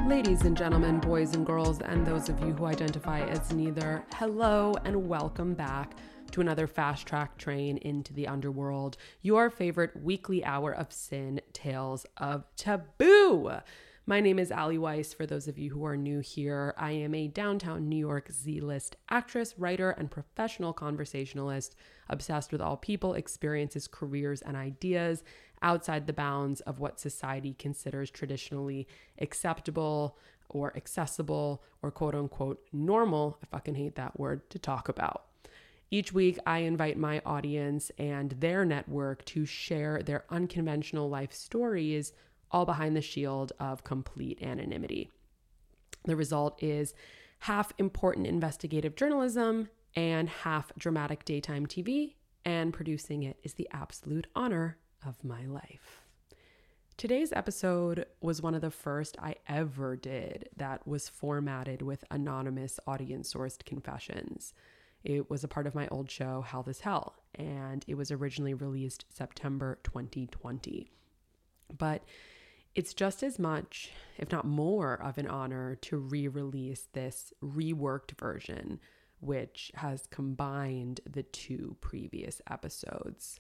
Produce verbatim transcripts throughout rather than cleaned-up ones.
Ladies and gentlemen, boys and girls, and those of you who identify as neither, hello and welcome back to another fast track train into the underworld, your favorite weekly hour of sin, tales of taboo. My name is Ali Weiss. For those of you who are new here, I am a downtown New York Z-list actress, writer, and professional conversationalist, obsessed with all people, experiences, careers, and ideas outside the bounds of what society considers traditionally acceptable or accessible or quote unquote normal, I fucking hate that word, to talk about. Each week, I invite my audience and their network to share their unconventional life stories, all behind the shield of complete anonymity. The result is half important investigative journalism and half dramatic daytime T V, and producing it is the absolute honor of my life. Today's episode was one of the first I ever did that was formatted with anonymous audience-sourced confessions. It was a part of my old show, Hell This Hell, and it was originally released September twenty twenty. But it's just as much, if not more, of an honor to re-release this reworked version, which has combined the two previous episodes.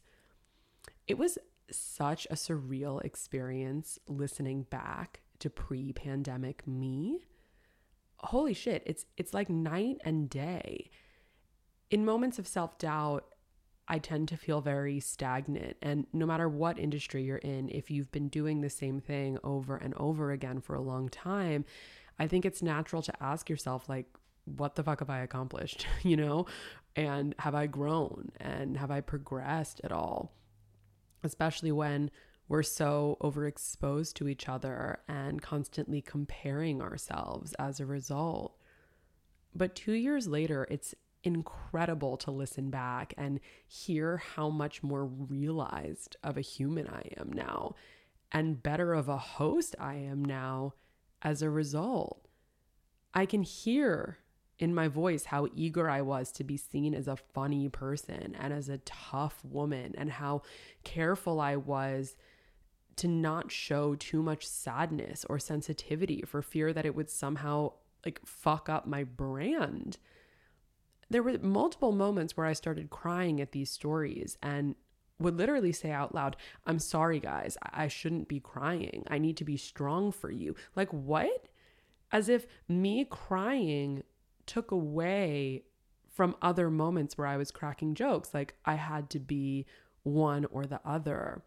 It was such a surreal experience listening back to pre-pandemic me. Holy shit, it's it's like night and day. In moments of self-doubt, I tend to feel very stagnant. And no matter what industry you're in, if you've been doing the same thing over and over again for a long time, I think it's natural to ask yourself, like, what the fuck have I accomplished, you know? And have I grown? And have I progressed at all? Especially when we're so overexposed to each other and constantly comparing ourselves as a result. But two years later, it's incredible to listen back and hear how much more realized of a human I am now, and better of a host I am now as a result. I can hear in my voice how eager I was to be seen as a funny person and as a tough woman, and how careful I was to not show too much sadness or sensitivity for fear that it would somehow like fuck up my brand. There were multiple moments where I started crying at these stories and would literally say out loud, "I'm sorry, guys, I shouldn't be crying. I need to be strong for you." Like, what? As if me crying took away from other moments where I was cracking jokes. Like I had to be one or the other.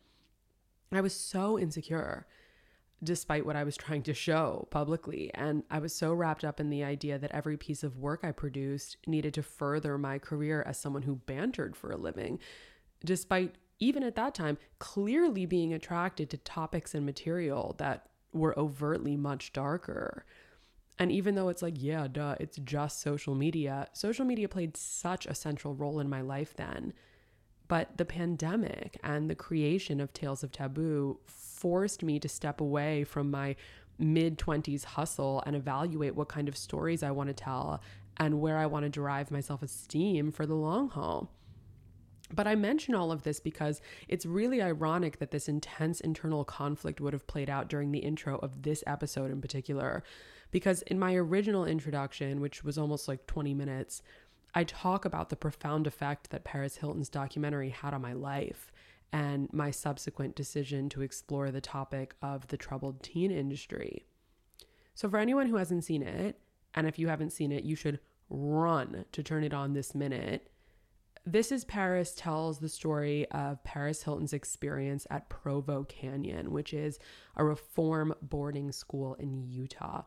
I was so insecure, despite what I was trying to show publicly. And I was so wrapped up in the idea that every piece of work I produced needed to further my career as someone who bantered for a living, despite even at that time clearly being attracted to topics and material that were overtly much darker. And even though it's like, yeah, duh, it's just social media, social media played such a central role in my life then. But the pandemic and the creation of Tales of Taboo forced me to step away from my mid-twenties hustle and evaluate what kind of stories I want to tell and where I want to derive my self-esteem for the long haul. But I mention all of this because it's really ironic that this intense internal conflict would have played out during the intro of this episode in particular. Because in my original introduction, which was almost like twenty minutes, I talk about the profound effect that Paris Hilton's documentary had on my life and my subsequent decision to explore the topic of the troubled teen industry. So for anyone who hasn't seen it, and if you haven't seen it, you should run to turn it on this minute. This is Paris tells the story of Paris Hilton's experience at Provo Canyon, which is a reform boarding school in Utah.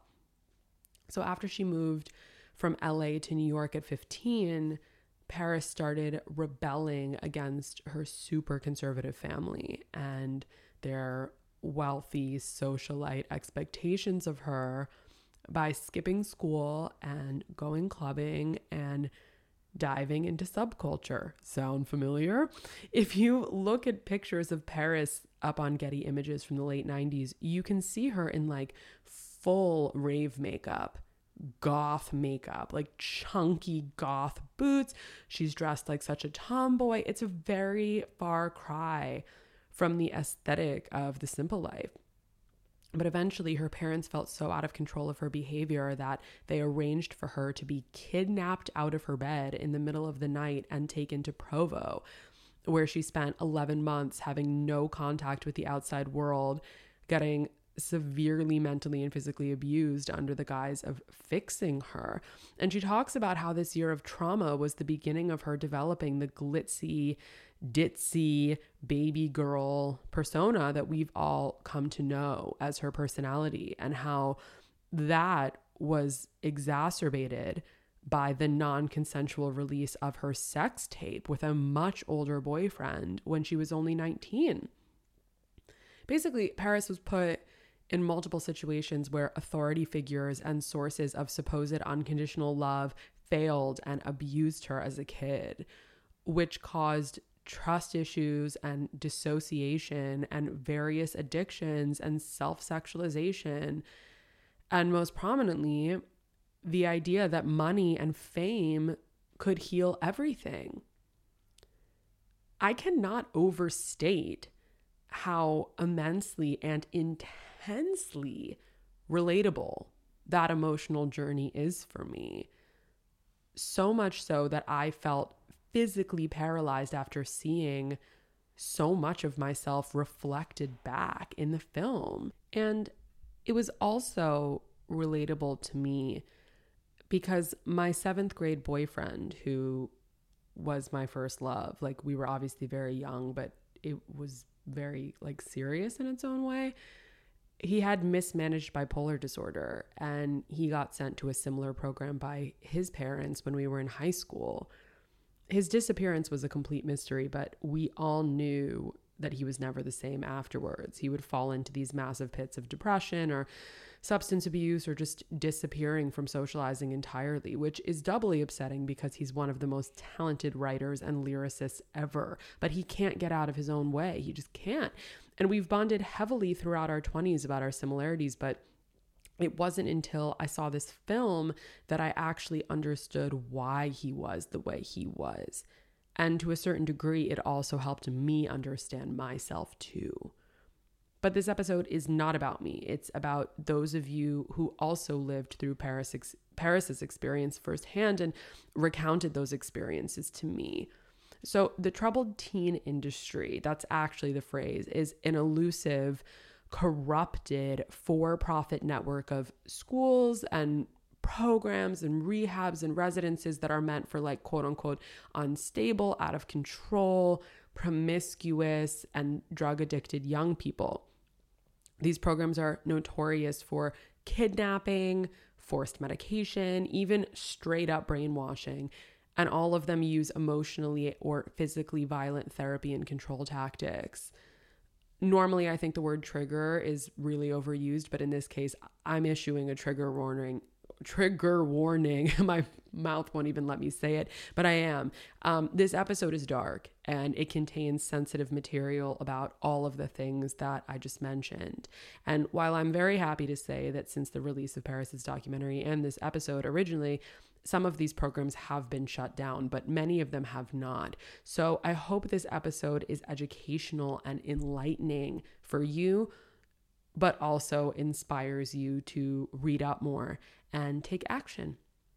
So after she moved from L A to New York at fifteen, Paris started rebelling against her super conservative family and their wealthy socialite expectations of her by skipping school and going clubbing and diving into subculture. Sound familiar? If you look at pictures of Paris up on Getty Images from the late nineties, you can see her in like full rave makeup, goth makeup, like chunky goth boots. She's dressed like such a tomboy. It's a very far cry from the aesthetic of The Simple Life. But eventually her parents felt so out of control of her behavior that they arranged for her to be kidnapped out of her bed in the middle of the night and taken to Provo, where she spent eleven months having no contact with the outside world, getting severely mentally and physically abused under the guise of fixing her. And she talks about how this year of trauma was the beginning of her developing the glitzy, ditzy baby girl persona that we've all come to know as her personality, and how that was exacerbated by the non-consensual release of her sex tape with a much older boyfriend when she was only nineteen. Basically, Paris was put in multiple situations where authority figures and sources of supposed unconditional love failed and abused her as a kid, which caused trust issues and dissociation and various addictions and self-sexualization. And most prominently, the idea that money and fame could heal everything. I cannot overstate how immensely and intensely relatable that emotional journey is for me. So much so that I felt physically paralyzed after seeing so much of myself reflected back in the film. And it was also relatable to me because my seventh grade boyfriend, who was my first love, like we were obviously very young, but it was very like serious in its own way. He had mismanaged bipolar disorder, and he got sent to a similar program by his parents when we were in high school. His disappearance was a complete mystery, but we all knew that he was never the same afterwards. He would fall into these massive pits of depression or substance abuse or just disappearing from socializing entirely, which is doubly upsetting because he's one of the most talented writers and lyricists ever, but he can't get out of his own way. He just can't. And we've bonded heavily throughout our twenties about our similarities, but it wasn't until I saw this film that I actually understood why he was the way he was. And to a certain degree, it also helped me understand myself too. But this episode is not about me. It's about those of you who also lived through Paris ex- Paris's experience firsthand and recounted those experiences to me. So the troubled teen industry, that's actually the phrase, is an elusive, corrupted, for-profit network of schools and programs and rehabs and residences that are meant for like quote unquote unstable, out of control, promiscuous, and drug addicted young people. These programs are notorious for kidnapping, forced medication, even straight up brainwashing. And all of them use emotionally or physically violent therapy and control tactics. Normally, I think the word trigger is really overused, but in this case, I'm issuing a trigger warning. Trigger warning. My mouth won't even let me say it, but I am. Um, this episode is dark and it contains sensitive material about all of the things that I just mentioned. And while I'm very happy to say that since the release of Paris's documentary and this episode originally, some of these programs have been shut down, but many of them have not. So I hope this episode is educational and enlightening for you, but also inspires you to read up more and take action.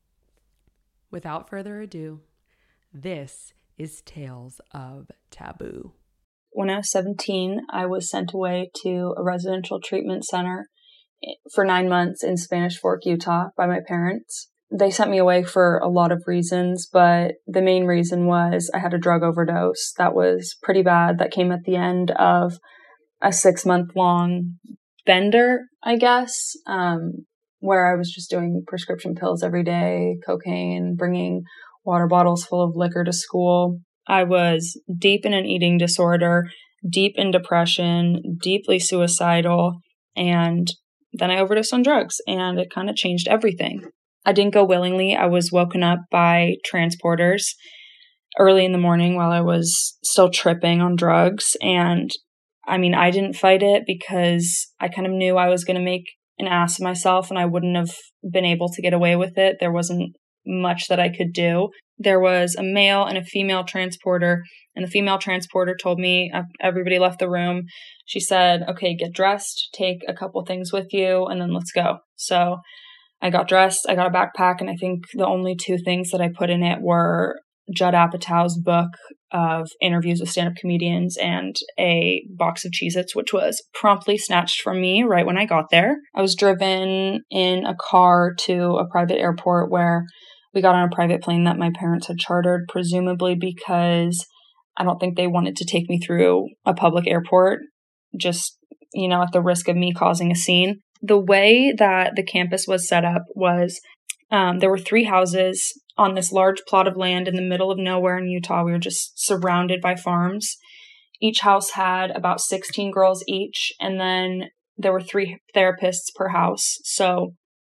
Without further ado, this is Tales of Taboo. When I was seventeen, I was sent away to a residential treatment center for nine months in Spanish Fork, Utah by my parents. They sent me away for a lot of reasons, but the main reason was I had a drug overdose that was pretty bad. That came at the end of a six month long bender, I guess, um, where I was just doing prescription pills every day, cocaine, bringing water bottles full of liquor to school. I was deep in an eating disorder, deep in depression, deeply suicidal, and then I overdosed on drugs, and it kind of changed everything. I didn't go willingly. I was woken up by transporters early in the morning while I was still tripping on drugs. And I mean, I didn't fight it because I kind of knew I was going to make an ass of myself and I wouldn't have been able to get away with it. There wasn't much that I could do. There was a male and a female transporter, and the female transporter told me, everybody left the room, she said, okay, get dressed, take a couple things with you, and then let's go. So I got dressed, I got a backpack, and I think the only two things that I put in it were Judd Apatow's book of interviews with stand-up comedians and a box of Cheez-Its, which was promptly snatched from me right when I got there. I was driven in a car to a private airport where we got on a private plane that my parents had chartered, presumably because I don't think they wanted to take me through a public airport, just, you know, at the risk of me causing a scene. The way that the campus was set up was um, there were three houses on this large plot of land in the middle of nowhere in Utah. We were just surrounded by farms. Each house had about sixteen girls each, and then there were three therapists per house. So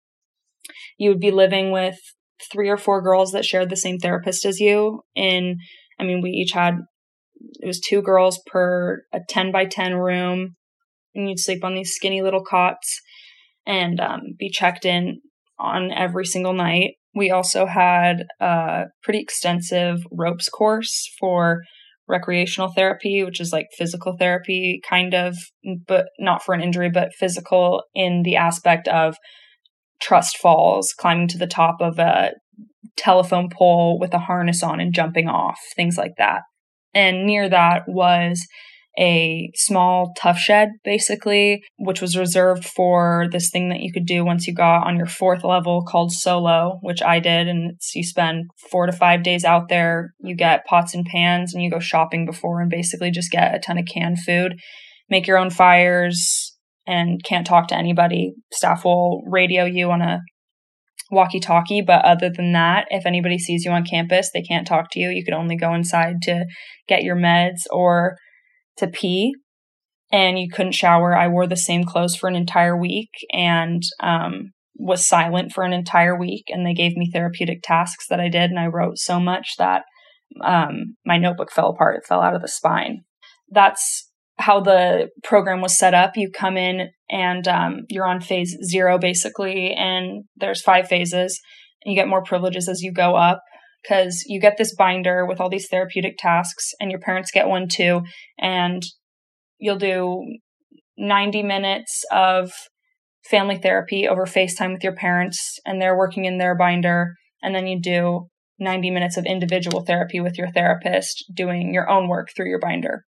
you would be living with three or four girls that shared the same therapist as you. And I mean, we each had, it was two girls per a ten by ten room, and you'd sleep on these skinny little cots and um, be checked in on every single night. We also had a pretty extensive ropes course for recreational therapy, which is like physical therapy, kind of, but not for an injury, but physical in the aspect of trust falls, climbing to the top of a telephone pole with a harness on and jumping off, things like that. And near that was a small tough shed, basically, which was reserved for this thing that you could do once you got on your fourth level called solo, which I did. And it's, you spend four to five days out there. You get pots and pans and you go shopping before and basically just get a ton of canned food, make your own fires, and can't talk to anybody. Staff will radio you on a walkie-talkie, but other than that, if anybody sees you on campus, they can't talk to you. You could only go inside to get your meds or to pee, and you couldn't shower. I wore the same clothes for an entire week and um, was silent for an entire week, and they gave me therapeutic tasks that I did, and I wrote so much that um, my notebook fell apart. It fell out of the spine. That's how the program was set up. You come in and um, you're on phase zero, basically, and there's five phases, and you get more privileges as you go up, because you get this binder with all these therapeutic tasks, and your parents get one too, and you'll do ninety minutes of family therapy over FaceTime with your parents, and they're working in their binder, and then you do ninety minutes of individual therapy with your therapist, doing your own work through your binder.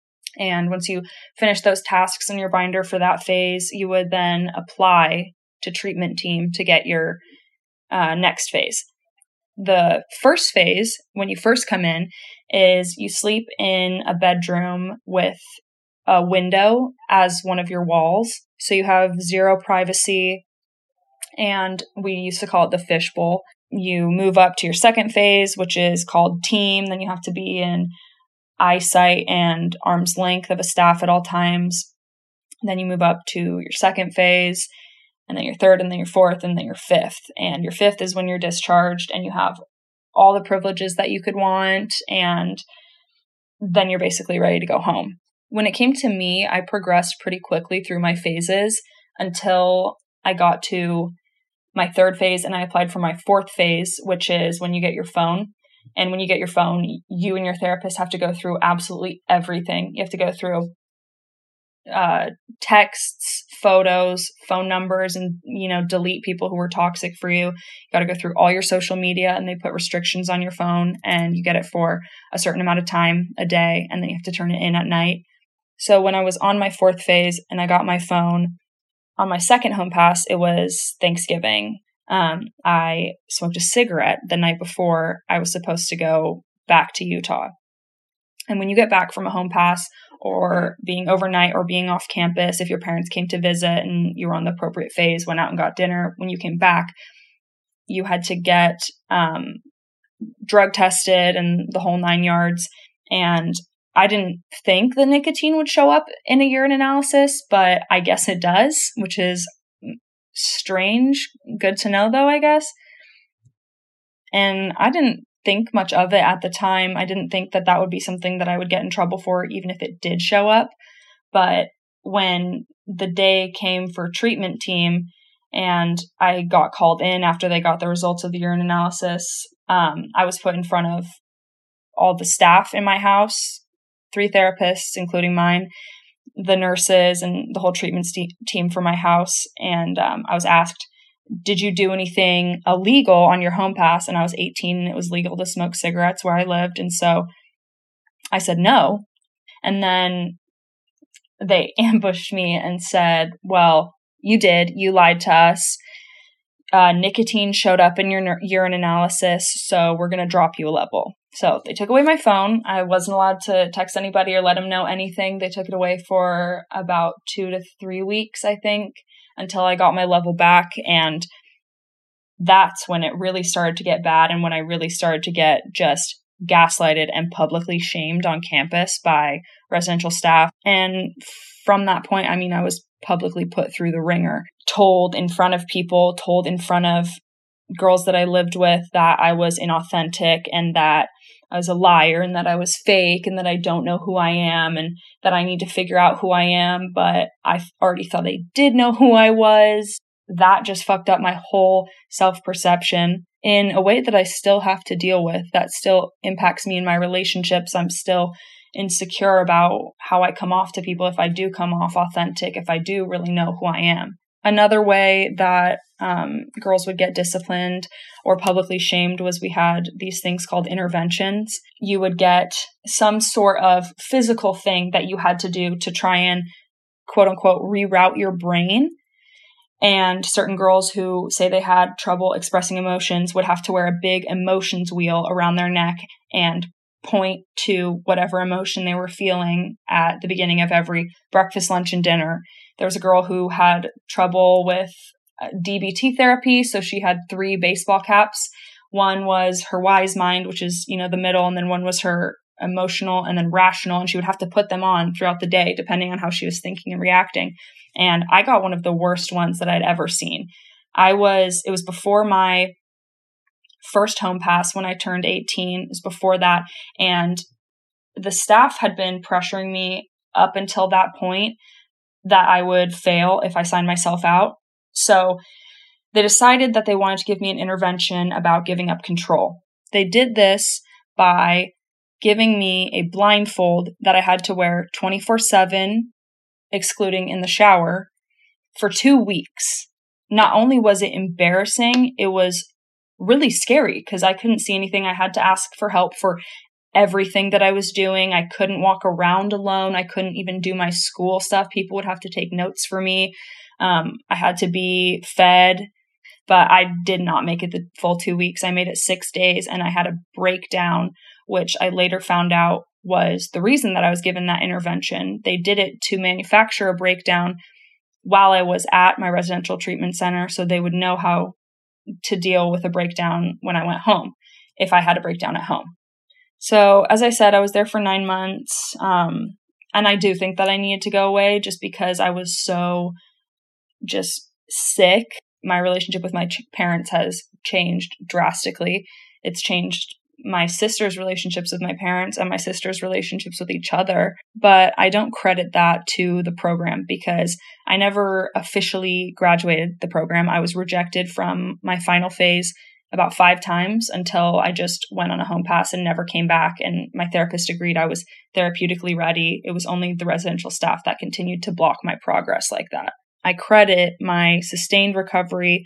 And once you finish those tasks in your binder for that phase, you would then apply to treatment team to get your uh, next phase. The first phase, when you first come in, is you sleep in a bedroom with a window as one of your walls. So you have zero privacy, and we used to call it the fishbowl. You move up to your second phase, which is called team. Then you have to be in eyesight and arm's length of a staff at all times. Then you move up to your second phase, and then your third, and then your fourth, and then your fifth. And your fifth is when you're discharged and you have all the privileges that you could want, and then you're basically ready to go home. When it came to me, I progressed pretty quickly through my phases until I got to my third phase, and I applied for my fourth phase, which is when you get your phone. And when you get your phone, you and your therapist have to go through absolutely everything. You have to go through uh, texts, photos, phone numbers, and, you know, delete people who were toxic for you. You got to go through all your social media, and they put restrictions on your phone, and you get it for a certain amount of time a day, and then you have to turn it in at night. So when I was on my fourth phase and I got my phone, on my second home pass, it was Thanksgiving. Um, I smoked a cigarette the night before I was supposed to go back to Utah. And when you get back from a home pass or being overnight or being off campus, if your parents came to visit and you were on the appropriate phase, went out and got dinner, when you came back, you had to get um, drug tested and the whole nine yards. And I didn't think the nicotine would show up in a urine analysis, but I guess it does, which is strange. Good to know, though, I guess. And I didn't think much of it at the time. I didn't think that that would be something that I would get in trouble for, even if it did show up. But when the day came for treatment team and I got called in after they got the results of the urine analysis. Um, I was put in front of all the staff in my house, three therapists, including mine, the nurses, and the whole treatment st- team for my house. And um, I was asked, did you do anything illegal on your home pass? And I was eighteen and it was legal to smoke cigarettes where I lived. And so I said no. And then they ambushed me and said, well, you did. You lied to us. Uh, nicotine showed up in your urine analysis, so we're going to drop you a level. So they took away my phone. I wasn't allowed to text anybody or let them know anything. They took it away for about two to three weeks, I think, until I got my level back. And that's when it really started to get bad, and when I really started to get just gaslighted and publicly shamed on campus by residential staff. And from that point, I mean, I was publicly put through the ringer, told in front of people, told in front of girls that I lived with that I was inauthentic and that I was a liar and that I was fake and that I don't know who I am and that I need to figure out who I am. But I already thought they did know who I was. That just fucked up my whole self-perception in a way that I still have to deal with, that still impacts me in my relationships. I'm still insecure about how I come off to people, if I do come off authentic, if I do really know who I am. Another way that um, girls would get disciplined or publicly shamed was we had these things called interventions. You would get some sort of physical thing that you had to do to try and quote unquote reroute your brain. And certain girls who say they had trouble expressing emotions would have to wear a big emotions wheel around their neck and point to whatever emotion they were feeling at the beginning of every breakfast, lunch, and dinner. There was a girl who had trouble with D B T therapy, so she had three baseball caps. One was her wise mind, which is, you know, the middle, and then one was her emotional and then rational, and she would have to put them on throughout the day, depending on how she was thinking and reacting. And I got one of the worst ones that I'd ever seen. I was, it was before my first home pass when I turned eighteen. It was before that. And the staff had been pressuring me up until that point that I would fail if I signed myself out. So they decided that they wanted to give me an intervention about giving up control. They did this by giving me a blindfold that I had to wear twenty-four seven, excluding in the shower, for two weeks. Not only was it embarrassing, it was really scary because I couldn't see anything. I had to ask for help for everything that I was doing. I couldn't walk around alone. I couldn't even do my school stuff. People would have to take notes for me. Um, I had to be fed, but I did not make it the full two weeks. I made it six days and I had a breakdown, which I later found out was the reason that I was given that intervention. They did it to manufacture a breakdown while I was at my residential treatment center, so they would know how to deal with a breakdown when I went home, if I had a breakdown at home. So as I said, I was there for nine months. Um, and I do think that I needed to go away just because I was so just sick. My relationship with my ch- parents has changed drastically. It's changed my sister's relationships with my parents and my sister's relationships with each other. But I don't credit that to the program because I never officially graduated the program. I was rejected from my final phase about five times until I just went on a home pass and never came back. And my therapist agreed I was therapeutically ready. It was only the residential staff that continued to block my progress like that. I credit my sustained recovery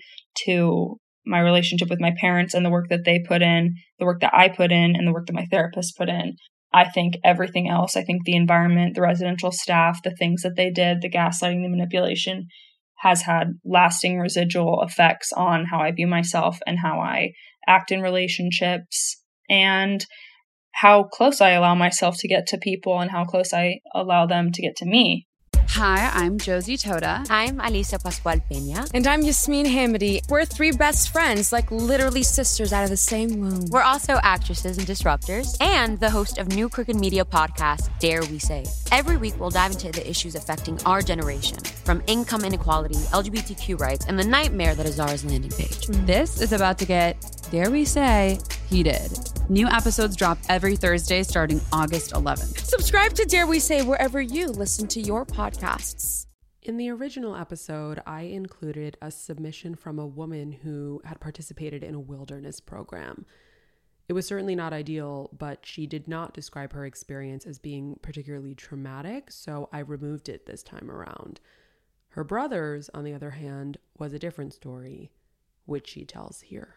to my relationship with my parents and the work that they put in, the work that I put in, and the work that my therapist put in. I think everything else, I think the environment, the residential staff, the things that they did, the gaslighting, the manipulation, has had lasting residual effects on how I view myself and how I act in relationships and how close I allow myself to get to people and how close I allow them to get to me. Hi, I'm Josie Toda. I'm Alisa Pascual Peña. And I'm Yasmin Hamady. We're three best friends, like literally sisters out of the same womb. We're also actresses and disruptors, and the host of New Crooked Media podcast, Dare We Say. Every week, we'll dive into the issues affecting our generation, from income inequality, L G B T Q rights, and the nightmare that is Zara's landing page. This is about to get, dare we say, heated. New episodes drop every Thursday starting August eleventh. Subscribe to Dare We Say wherever you listen to your podcasts. In the original episode, I included a submission from a woman who had participated in a wilderness program. It was certainly not ideal, but she did not describe her experience as being particularly traumatic, so I removed it this time around. Her brother's, on the other hand, was a different story, which she tells here.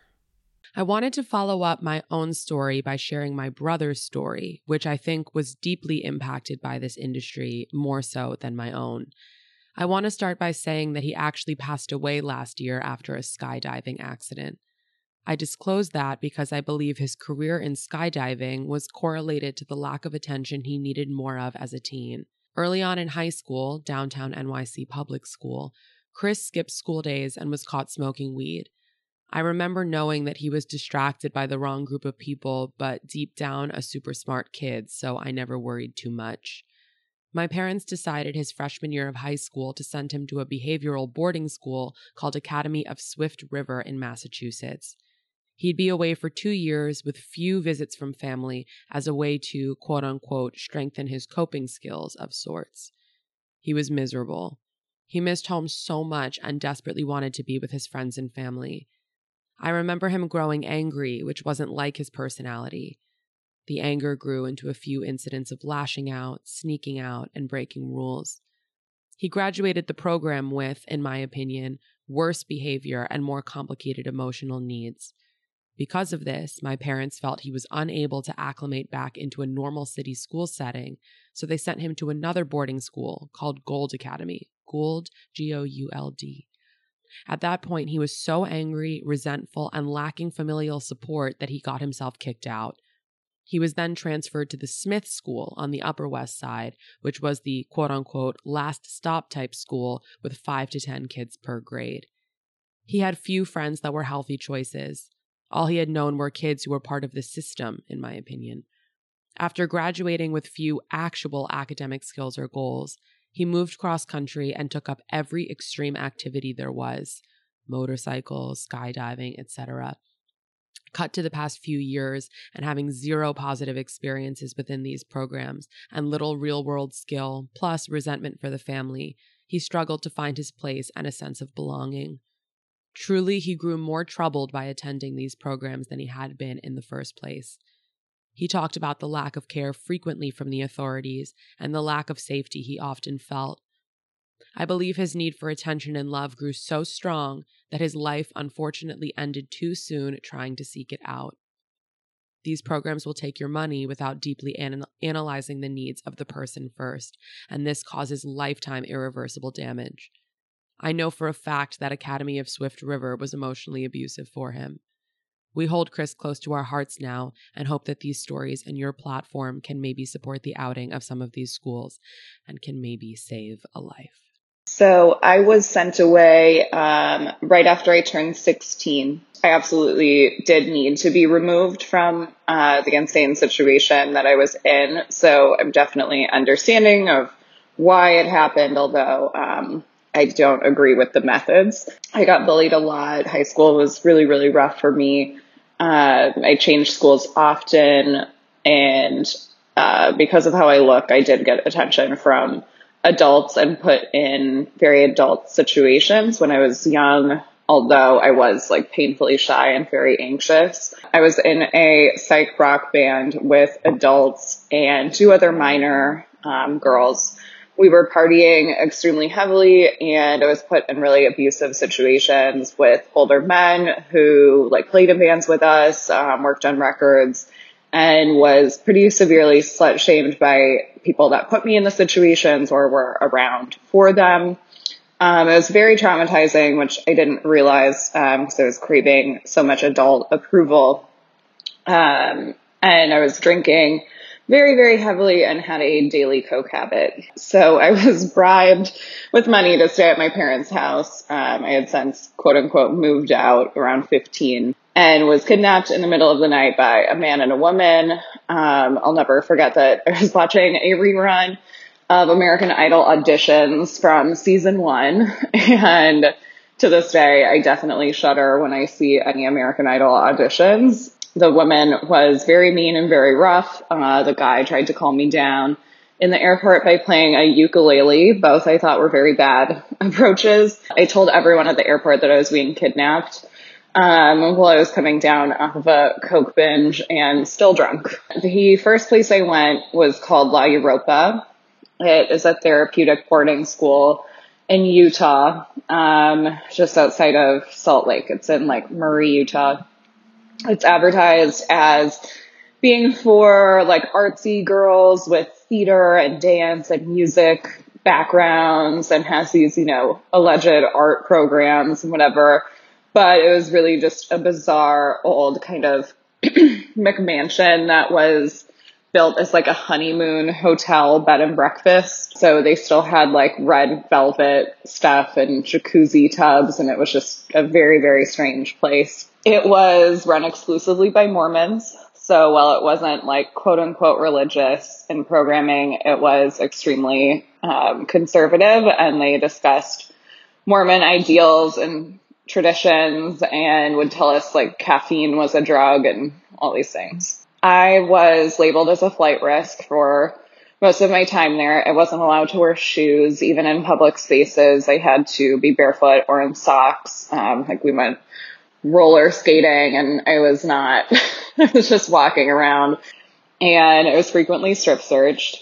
I wanted to follow up my own story by sharing my brother's story, which I think was deeply impacted by this industry, more so than my own. I want to start by saying that he actually passed away last year after a skydiving accident. I disclose that because I believe his career in skydiving was correlated to the lack of attention he needed more of as a teen. Early on in high school, downtown N Y C public school, Chris skipped school days and was caught smoking weed. I remember knowing that he was distracted by the wrong group of people, but deep down a super smart kid, so I never worried too much. My parents decided his freshman year of high school to send him to a behavioral boarding school called Academy of Swift River in Massachusetts. He'd be away for two years with few visits from family as a way to, quote-unquote, strengthen his coping skills of sorts. He was miserable. He missed home so much and desperately wanted to be with his friends and family. I remember him growing angry, which wasn't like his personality. The anger grew into a few incidents of lashing out, sneaking out, and breaking rules. He graduated the program with, in my opinion, worse behavior and more complicated emotional needs. Because of this, my parents felt he was unable to acclimate back into a normal city school setting, so they sent him to another boarding school called Gould Academy, Gould, G O U L D. At that point, he was so angry, resentful, and lacking familial support that he got himself kicked out. He was then transferred to the Smith School on the Upper West Side, which was the quote-unquote last stop type school with five to ten kids per grade. He had few friends that were healthy choices. All he had known were kids who were part of the system, in my opinion. After graduating with few actual academic skills or goals, he moved cross-country and took up every extreme activity there was, motorcycles, skydiving, et cetera. Cut to the past few years and having zero positive experiences within these programs and little real-world skill, plus resentment for the family, he struggled to find his place and a sense of belonging. Truly, he grew more troubled by attending these programs than he had been in the first place. He talked about the lack of care frequently from the authorities and the lack of safety he often felt. I believe his need for attention and love grew so strong that his life unfortunately ended too soon trying to seek it out. These programs will take your money without deeply an- analyzing the needs of the person first, and this causes lifetime irreversible damage. I know for a fact that Academy of Swift River was emotionally abusive for him. We hold Chris close to our hearts now and hope that these stories and your platform can maybe support the outing of some of these schools and can maybe save a life. So I was sent away um, right after I turned sixteen. I absolutely did need to be removed from uh, the insane situation that I was in. So I'm definitely understanding of why it happened, although um, I don't agree with the methods. I got bullied a lot. High school was really, really rough for me. Uh, I changed schools often, and uh, because of how I look, I did get attention from adults and put in very adult situations when I was young, although I was like painfully shy and very anxious. I was in a psych rock band with adults and two other minor um, girls. We were partying extremely heavily, and I was put in really abusive situations with older men who like played in bands with us, um, worked on records, and was pretty severely slut-shamed by people that put me in the situations or were around for them. Um, it was very traumatizing, which I didn't realize um, because I was craving so much adult approval. Um, and I was drinking very, very heavily and had a daily coke habit. So I was bribed with money to stay at my parents' house. Um, I had since, quote unquote, moved out around fifteen and was kidnapped in the middle of the night by a man and a woman. Um, I'll never forget that I was watching a rerun of American Idol auditions from season one. And to this day, I definitely shudder when I see any American Idol auditions. The woman was very mean and very rough. Uh, the guy tried to calm me down, in the airport by playing a ukulele. Both I thought were very bad approaches. I told everyone at the airport that I was being kidnapped um, while I was coming down off of a Coke binge and still drunk. The first place I went was called La Europa. It is a therapeutic boarding school in Utah, um, just outside of Salt Lake. It's in like Murray, Utah. It's advertised as being for like artsy girls with theater and dance and music backgrounds, and has these, you know, alleged art programs and whatever. But it was really just a bizarre old kind of McMansion that was built as like a honeymoon hotel bed and breakfast. So they still had like red velvet stuff and jacuzzi tubs, and it was just a very, very strange place. It was run exclusively by Mormons. So while it wasn't like quote unquote religious in programming, it was extremely um, conservative, and they discussed Mormon ideals and traditions and would tell us like caffeine was a drug and all these things. I was labeled as a flight risk for most of my time there. I wasn't allowed to wear shoes, even in public spaces. I had to be barefoot or in socks. Um, like we went roller skating, and I was not, I was just walking around, and I was frequently strip searched.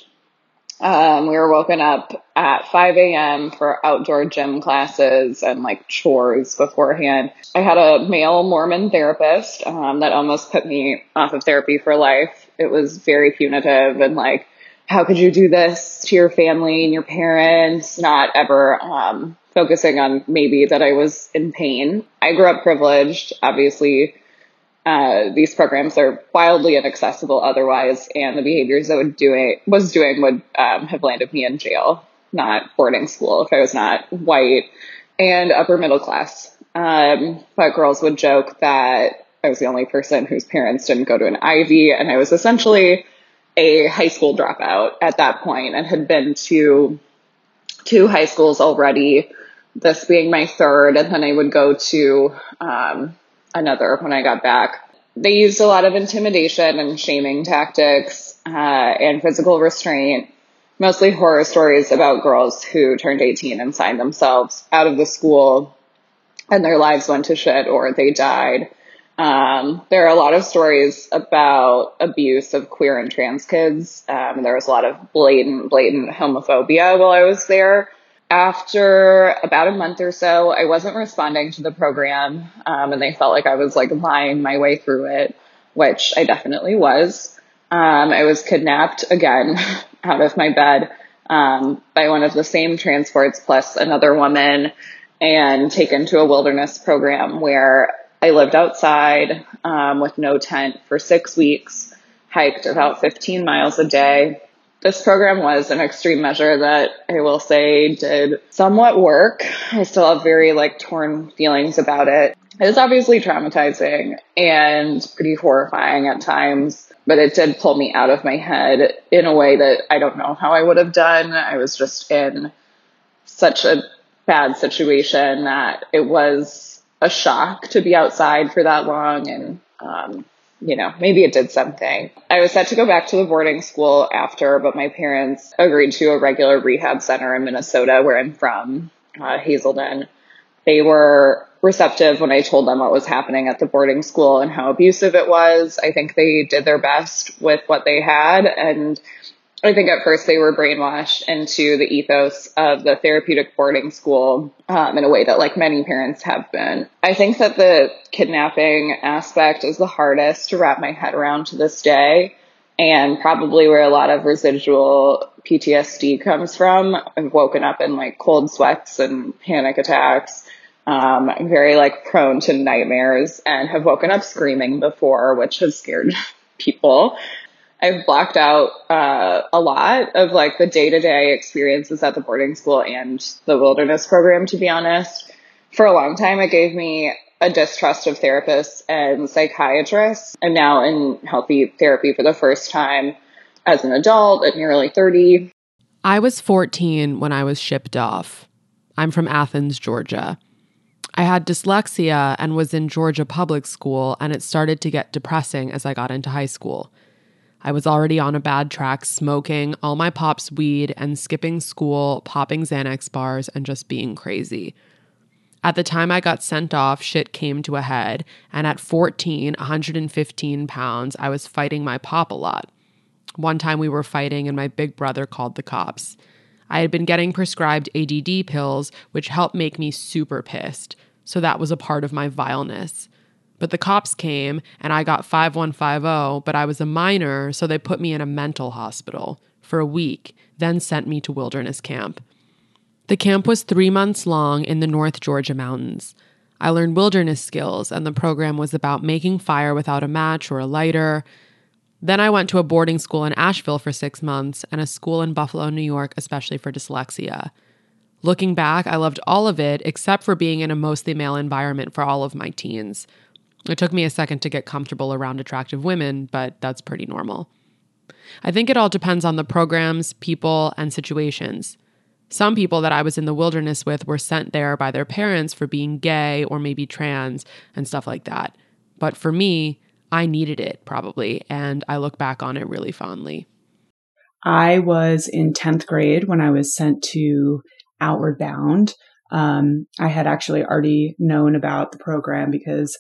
Um, we were woken up at five a.m. for outdoor gym classes and like chores beforehand. I had a male Mormon therapist um, that almost put me off of therapy for life. It was very punitive and like, how could you do this to your family and your parents? Not ever um, focusing on maybe that I was in pain. I grew up privileged, obviously. Uh, these programs are wildly inaccessible otherwise, and the behaviors I would doing was doing would um, have landed me in jail, not boarding school, if I was not white and upper middle class. Um, but girls would joke that I was the only person whose parents didn't go to an Ivy, and I was essentially a high school dropout at that point and had been to two high schools already, this being my third, and then I would go to um, another when I got back. They used a lot of intimidation and shaming tactics uh, and physical restraint, mostly horror stories about girls who turned eighteen and signed themselves out of the school and their lives went to shit or they died. Um, there are a lot of stories about abuse of queer and trans kids. Um, there was a lot of blatant, blatant homophobia while I was there. After about a month or so, I wasn't responding to the program, um, and they felt like I was like lying my way through it, which I definitely was. Um, I was kidnapped again out of my bed um, by one of the same transports plus another woman, and taken to a wilderness program where I lived outside um, with no tent for six weeks, hiked about fifteen miles a day. This program was an extreme measure that I will say did somewhat work. I still have very like torn feelings about it. It was obviously traumatizing and pretty horrifying at times, but it did pull me out of my head in a way that I don't know how I would have done. I was just in such a bad situation that it was a shock to be outside for that long, and um you know, maybe it did something. I was set to go back to the boarding school after, but my parents agreed to a regular rehab center in Minnesota, where I'm from, uh, Hazelden. They were receptive when I told them what was happening at the boarding school and how abusive it was. I think they did their best with what they had, and I think at first they were brainwashed into the ethos of the therapeutic boarding school um, in a way that like many parents have been. I think that the kidnapping aspect is the hardest to wrap my head around to this day, and probably where a lot of residual P T S D comes from. I've woken up in like cold sweats and panic attacks. Um, I'm very like prone to nightmares and have woken up screaming before, which has scared people. I've blocked out uh, a lot of like the day-to-day experiences at the boarding school and the wilderness program, to be honest. For a long time, it gave me a distrust of therapists and psychiatrists. I'm now in healthy therapy for the first time as an adult at nearly thirty. I was fourteen when I was shipped off. I'm from Athens, Georgia. I had dyslexia and was in Georgia public school, and it started to get depressing as I got into high school. I was already on a bad track, smoking all my pop's weed and skipping school, popping Xanax bars, and just being crazy. At the time I got sent off, shit came to a head, and at fourteen, one hundred fifteen pounds, I was fighting my pop a lot. One time we were fighting and my big brother called the cops. I had been getting prescribed A D D pills, which helped make me super pissed, so that was a part of my vileness. But the cops came and I got five one five zero, but I was a minor, so they put me in a mental hospital for a week, then sent me to wilderness camp. The camp was three months long in the North Georgia mountains. I learned wilderness skills, and the program was about making fire without a match or a lighter. Then I went to a boarding school in Asheville for six months and a school in Buffalo, New York, especially for dyslexia. Looking back, I loved all of it except for being in a mostly male environment for all of my teens. It took me a second to get comfortable around attractive women, but that's pretty normal. I think it all depends on the programs, people, and situations. Some people that I was in the wilderness with were sent there by their parents for being gay or maybe trans and stuff like that. But for me, I needed it probably, and I look back on it really fondly. I was in tenth grade when I was sent to Outward Bound. Um, I had actually already known about the program because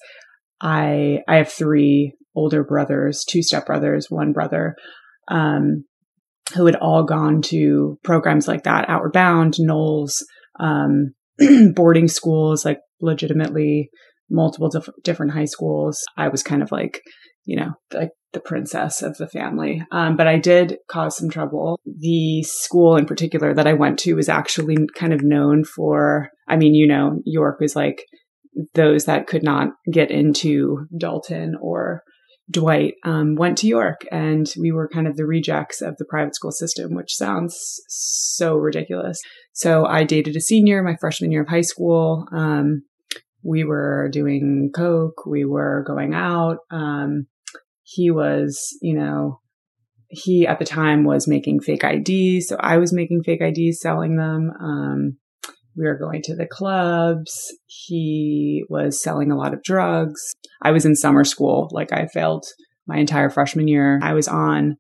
I I have three older brothers, two stepbrothers, one brother, um, who had all gone to programs like that, Outward Bound, Knowles, um, boarding schools, like legitimately multiple dif- different high schools. I was kind of like, you know, like the princess of the family. Um, but I did cause some trouble. The school in particular that I went to was actually kind of known for, I mean, you know, York was like those that could not get into Dalton or Dwight um, went to York, and we were kind of the rejects of the private school system, which sounds so ridiculous. So I dated a senior my freshman year of high school. Um, we were doing coke. We were going out. Um, he was, you know, he at the time was making fake I Ds. So I was making fake I Ds, selling them. Um, we were going to the clubs. He was selling a lot of drugs. I was in summer school. Like I failed my entire freshman year. I was on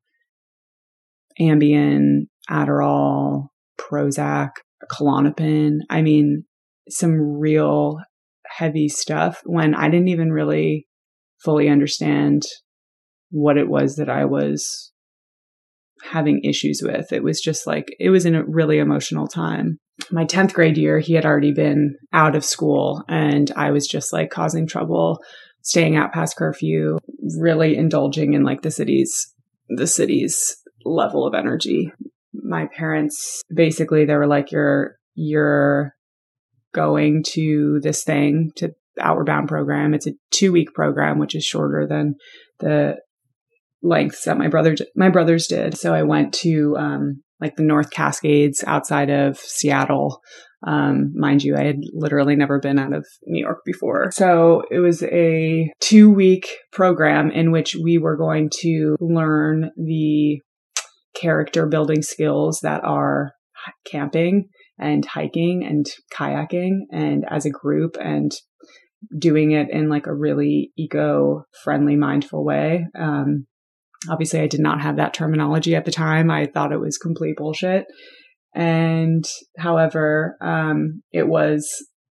Ambien, Adderall, Prozac, Klonopin. I mean, some real heavy stuff when I didn't even really fully understand what it was that I was having issues with. It was just like, it was in a really emotional time. My tenth grade year, he had already been out of school, and I was just like causing trouble, staying out past curfew, really indulging in like the city's, the city's level of energy. My parents, basically, they were like, you're, you're going to this thing, to the Outward Bound program. It's a two week program, which is shorter than the lengths that my brother, my brothers did. So I went to, um, like the North Cascades outside of Seattle. Um, mind you, I had literally never been out of New York before. So it was a two week program in which we were going to learn the character building skills that are camping and hiking and kayaking, and as a group, and doing it in like a really eco-friendly, mindful way. Um, Obviously, I did not have that terminology at the time. I thought it was complete bullshit. And however, um, it was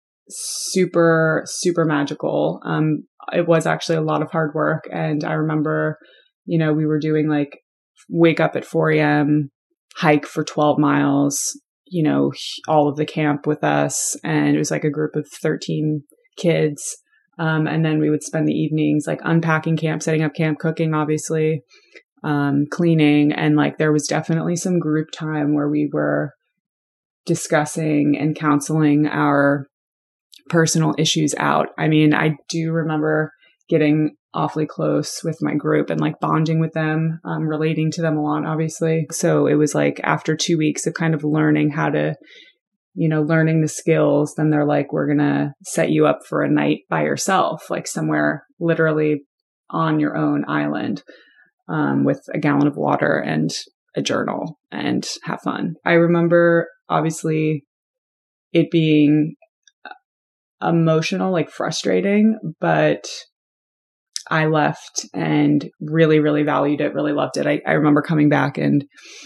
super, super magical. Um, it was actually a lot of hard work. And I remember, you know, we were doing like wake up at four a.m., hike for twelve miles, you know, all of the camp with us. And it was like a group of thirteen kids. Um, and then we would spend the evenings like unpacking camp, setting up camp, cooking, obviously, um, cleaning. And like there was definitely some group time where we were discussing and counseling our personal issues out. I mean, I do remember getting awfully close with my group and like bonding with them, um, relating to them a lot, obviously. So it was like after two weeks of kind of learning how to, you know, learning the skills, then they're like, we're going to set you up for a night by yourself, like somewhere literally on your own island, um, with a gallon of water and a journal, and have fun. I remember obviously it being emotional, like frustrating, but I left and really, really valued it, really loved it. I, I remember coming back and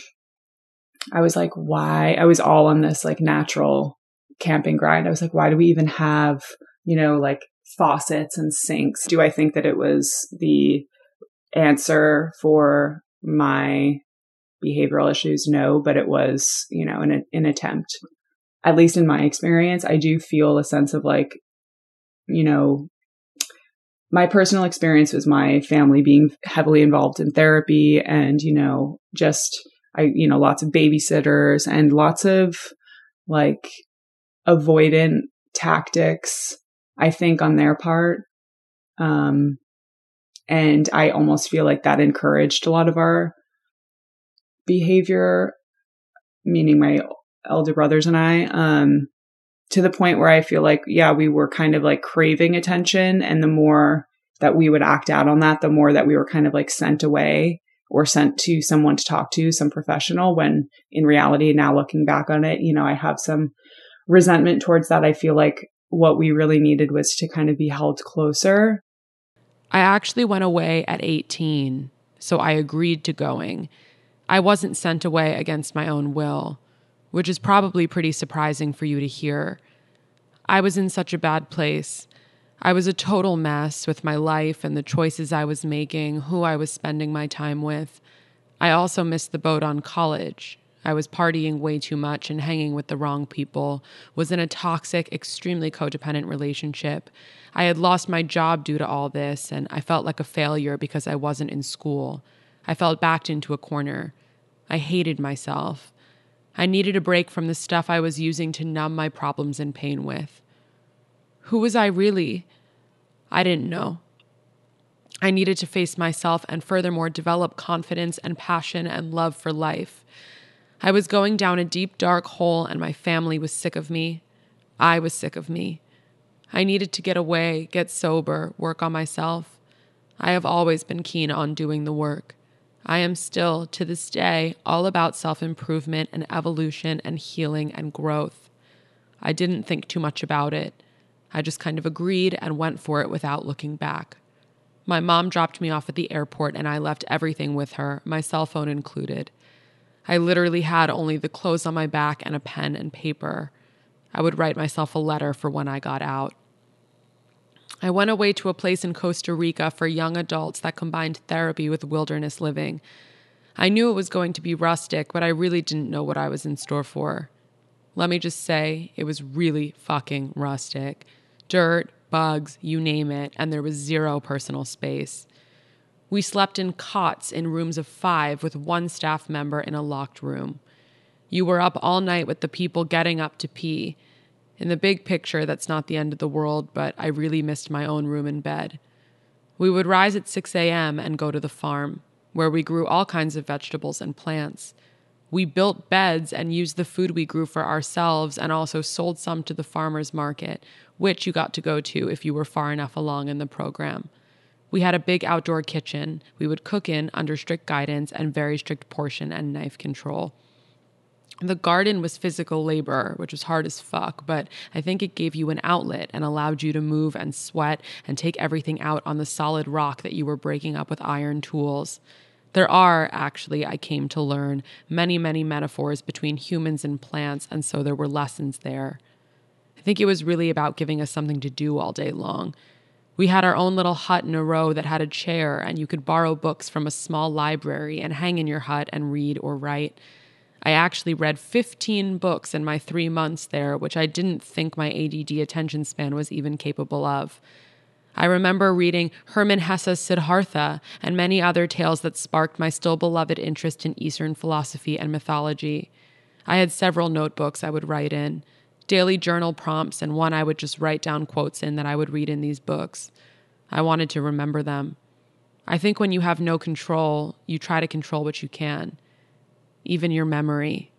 I was like, why? I was all on this like natural camping grind. I was like, why do we even have, you know, like faucets and sinks? Do I think that it was the answer for my behavioral issues? No, but it was, you know, an, an attempt. At least in my experience, I do feel a sense of like, you know, my personal experience was my family being heavily involved in therapy and, you know, just, I, you know, lots of babysitters and lots of like avoidant tactics, I think, on their part. Um, and I almost feel like that encouraged a lot of our behavior, meaning my elder brothers and I, um, to the point where I feel like, yeah, we were kind of like craving attention. And the more that we would act out on that, the more that we were kind of like sent away or sent to someone to talk to, some professional, when in reality, now looking back on it, you know, I have some resentment towards that. I feel like what we really needed was to kind of be held closer. I actually went away at eighteen, so I agreed to going. I wasn't sent away against my own will, which is probably pretty surprising for you to hear. I was in such a bad place. I was a total mess with my life and the choices I was making, who I was spending my time with. I also missed the boat on college. I was partying way too much and hanging with the wrong people, was in a toxic, extremely codependent relationship. I had lost my job due to all this, and I felt like a failure because I wasn't in school. I felt backed into a corner. I hated myself. I needed a break from the stuff I was using to numb my problems and pain with. Who was I really? I didn't know. I needed to face myself and furthermore develop confidence and passion and love for life. I was going down a deep, dark hole and my family was sick of me. I was sick of me. I needed to get away, get sober, work on myself. I have always been keen on doing the work. I am still, to this day, all about self-improvement and evolution and healing and growth. I didn't think too much about it. I just kind of agreed and went for it without looking back. My mom dropped me off at the airport and I left everything with her, my cell phone included. I literally had only the clothes on my back and a pen and paper. I would write myself a letter for when I got out. I went away to a place in Costa Rica for young adults that combined therapy with wilderness living. I knew it was going to be rustic, but I really didn't know what I was in store for. Let me just say, it was really fucking rustic. Dirt, bugs, you name it, and there was zero personal space. We slept in cots in rooms of five with one staff member in a locked room. You were up all night with the people getting up to pee. In the big picture, that's not the end of the world, but I really missed my own room and bed. We would rise at six a.m. and go to the farm, where we grew all kinds of vegetables and plants. We built beds and used the food we grew for ourselves and also sold some to the farmer's market, which you got to go to if you were far enough along in the program. We had a big outdoor kitchen we would cook in under strict guidance and very strict portion and knife control. The garden was physical labor, which was hard as fuck, but I think it gave you an outlet and allowed you to move and sweat and take everything out on the solid rock that you were breaking up with iron tools. There are, actually, I came to learn, many, many metaphors between humans and plants, and so there were lessons there. I think it was really about giving us something to do all day long. We had our own little hut in a row that had a chair, and you could borrow books from a small library and hang in your hut and read or write. I actually read fifteen books in my three months there, which I didn't think my A D D attention span was even capable of. I remember reading Hermann Hesse's Siddhartha and many other tales that sparked my still beloved interest in Eastern philosophy and mythology. I had several notebooks I would write in, daily journal prompts, and one I would just write down quotes in that I would read in these books. I wanted to remember them. I think when you have no control, you try to control what you can, even your memory.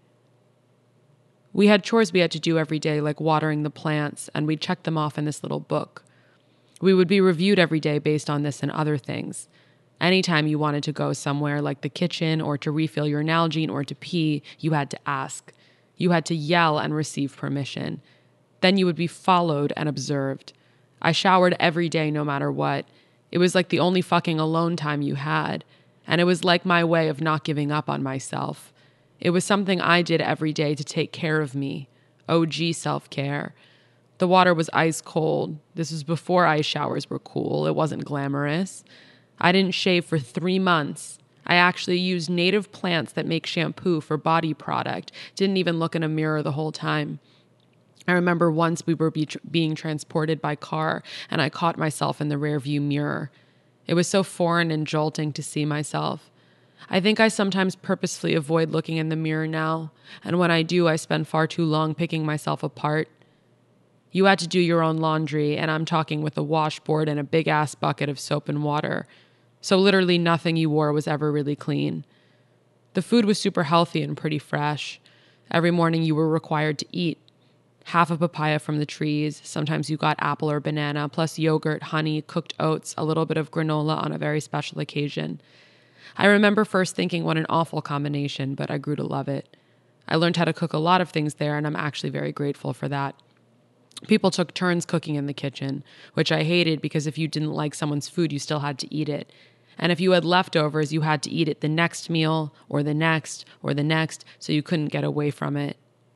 We had chores we had to do every day, like watering the plants, and we'd check them off in this little book. We would be reviewed every day based on this and other things. Anytime you wanted to go somewhere like the kitchen or to refill your Nalgene or to pee, you had to ask. You had to yell and receive permission. Then you would be followed and observed. I showered every day no matter what. It was like the only fucking alone time you had. And it was like my way of not giving up on myself. It was something I did every day to take care of me. O G self-care. The water was ice cold. This was before ice showers were cool. It wasn't glamorous. I didn't shave for three months. I actually used native plants that make shampoo for body product. Didn't even look in a mirror the whole time. I remember once we were be- being transported by car, and I caught myself in the rearview mirror. It was so foreign and jolting to see myself. I think I sometimes purposefully avoid looking in the mirror now, and when I do, I spend far too long picking myself apart. You had to do your own laundry, and I'm talking with a washboard and a big-ass bucket of soap and water. So literally nothing you wore was ever really clean. The food was super healthy and pretty fresh. Every morning you were required to eat. Half a papaya from the trees, sometimes you got apple or banana, plus yogurt, honey, cooked oats, a little bit of granola on a very special occasion. I remember first thinking what an awful combination, but I grew to love it. I learned how to cook a lot of things there, and I'm actually very grateful for that. People took turns cooking in the kitchen, which I hated because if you didn't like someone's food, you still had to eat it. And if you had leftovers, you had to eat it the next meal, or the next, or the next, so you couldn't get away from it.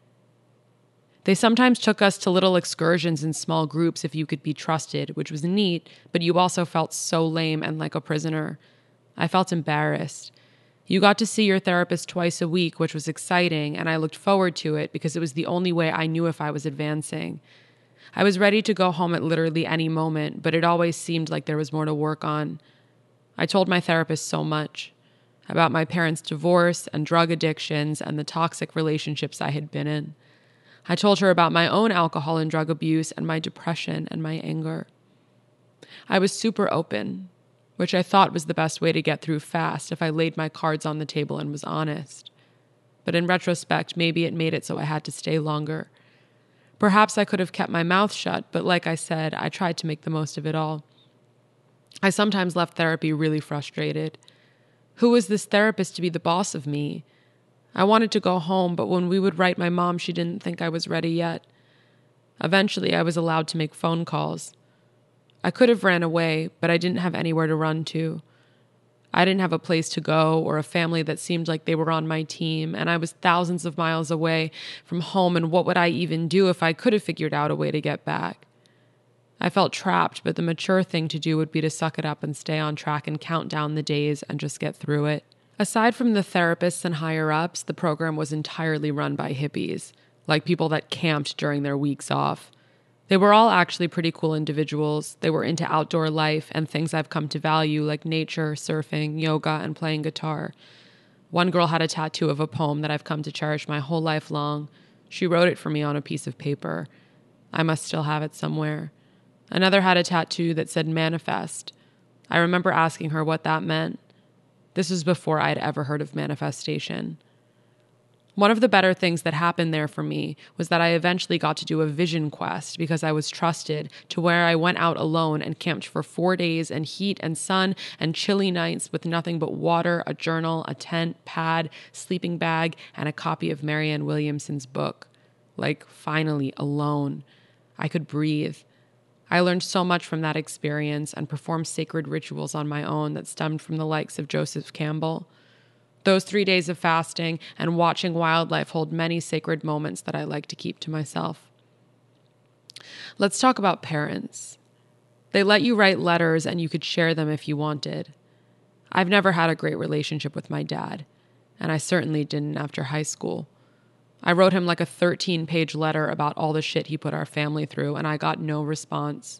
They sometimes took us to little excursions in small groups if you could be trusted, which was neat, but you also felt so lame and like a prisoner. I felt embarrassed. You got to see your therapist twice a week, which was exciting, and I looked forward to it because it was the only way I knew if I was advancing. I was ready to go home at literally any moment, but it always seemed like there was more to work on. I told my therapist so much about my parents' divorce and drug addictions and the toxic relationships I had been in. I told her about my own alcohol and drug abuse and my depression and my anger. I was super open, which I thought was the best way to get through fast if I laid my cards on the table and was honest. But in retrospect, maybe it made it so I had to stay longer. Perhaps I could have kept my mouth shut, but like I said, I tried to make the most of it all. I sometimes left therapy really frustrated. Who was this therapist to be the boss of me? I wanted to go home, but when we would write my mom, she didn't think I was ready yet. Eventually, I was allowed to make phone calls. I could have ran away, but I didn't have anywhere to run to. I didn't have a place to go or a family that seemed like they were on my team, and I was thousands of miles away from home, and what would I even do if I could have figured out a way to get back? I felt trapped, but the mature thing to do would be to suck it up and stay on track and count down the days and just get through it. Aside from the therapists and higher-ups, the program was entirely run by hippies, like people that camped during their weeks off. They were all actually pretty cool individuals. They were into outdoor life and things I've come to value, like nature, surfing, yoga, and playing guitar. One girl had a tattoo of a poem that I've come to cherish my whole life long. She wrote it for me on a piece of paper. I must still have it somewhere. Another had a tattoo that said manifest. I remember asking her what that meant. This was before I'd ever heard of manifestation. One of the better things that happened there for me was that I eventually got to do a vision quest because I was trusted, to where I went out alone and camped for four days in heat and sun and chilly nights with nothing but water, a journal, a tent, pad, sleeping bag, and a copy of Marianne Williamson's book. Like, finally, alone. I could breathe. I learned so much from that experience and performed sacred rituals on my own that stemmed from the likes of Joseph Campbell. Those three days of fasting and watching wildlife hold many sacred moments that I like to keep to myself. Let's talk about parents. They let you write letters and you could share them if you wanted. I've never had a great relationship with my dad, and I certainly didn't after high school. I wrote him like a thirteen-page letter about all the shit he put our family through, and I got no response.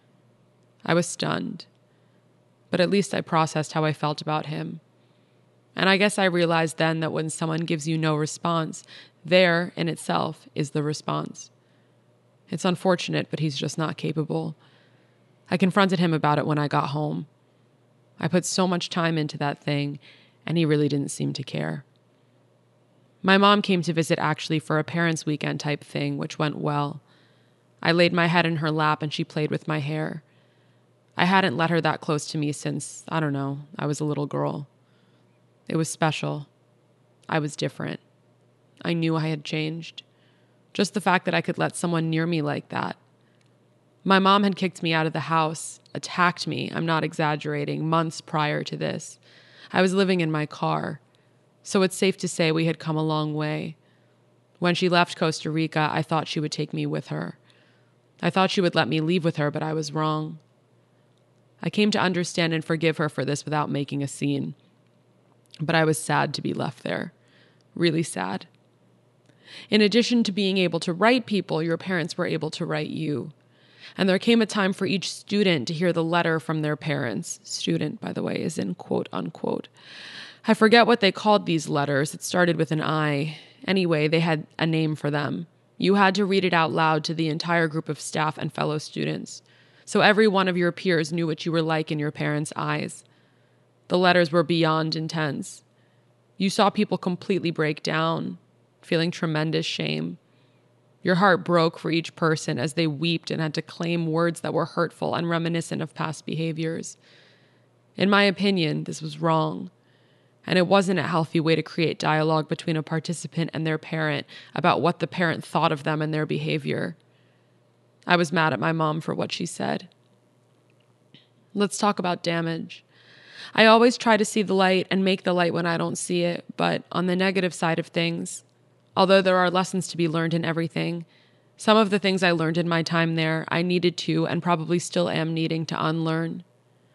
I was stunned, but at least I processed how I felt about him. And I guess I realized then that when someone gives you no response, there in itself is the response. It's unfortunate, but he's just not capable. I confronted him about it when I got home. I put so much time into that thing, and he really didn't seem to care. My mom came to visit actually for a parents' weekend type thing, which went well. I laid my head in her lap and she played with my hair. I hadn't let her that close to me since, I don't know, I was a little girl. It was special. I was different. I knew I had changed. Just the fact that I could let someone near me like that. My mom had kicked me out of the house, attacked me, I'm not exaggerating, months prior to this. I was living in my car, so it's safe to say we had come a long way. When she left Costa Rica, I thought she would take me with her. I thought she would let me leave with her, but I was wrong. I came to understand and forgive her for this without making a scene. But I was sad to be left there. Really sad. In addition to being able to write people, your parents were able to write you. And there came a time for each student to hear the letter from their parents. Student, by the way, is in quote unquote. I forget what they called these letters. It started with an I. Anyway, they had a name for them. You had to read it out loud to the entire group of staff and fellow students. So every one of your peers knew what you were like in your parents' eyes. The letters were beyond intense. You saw people completely break down, feeling tremendous shame. Your heart broke for each person as they wept and had to claim words that were hurtful and reminiscent of past behaviors. In my opinion, this was wrong. And it wasn't a healthy way to create dialogue between a participant and their parent about what the parent thought of them and their behavior. I was mad at my mom for what she said. Let's talk about damage. I always try to see the light and make the light when I don't see it, but on the negative side of things, although there are lessons to be learned in everything, some of the things I learned in my time there, I needed to and probably still am needing to unlearn.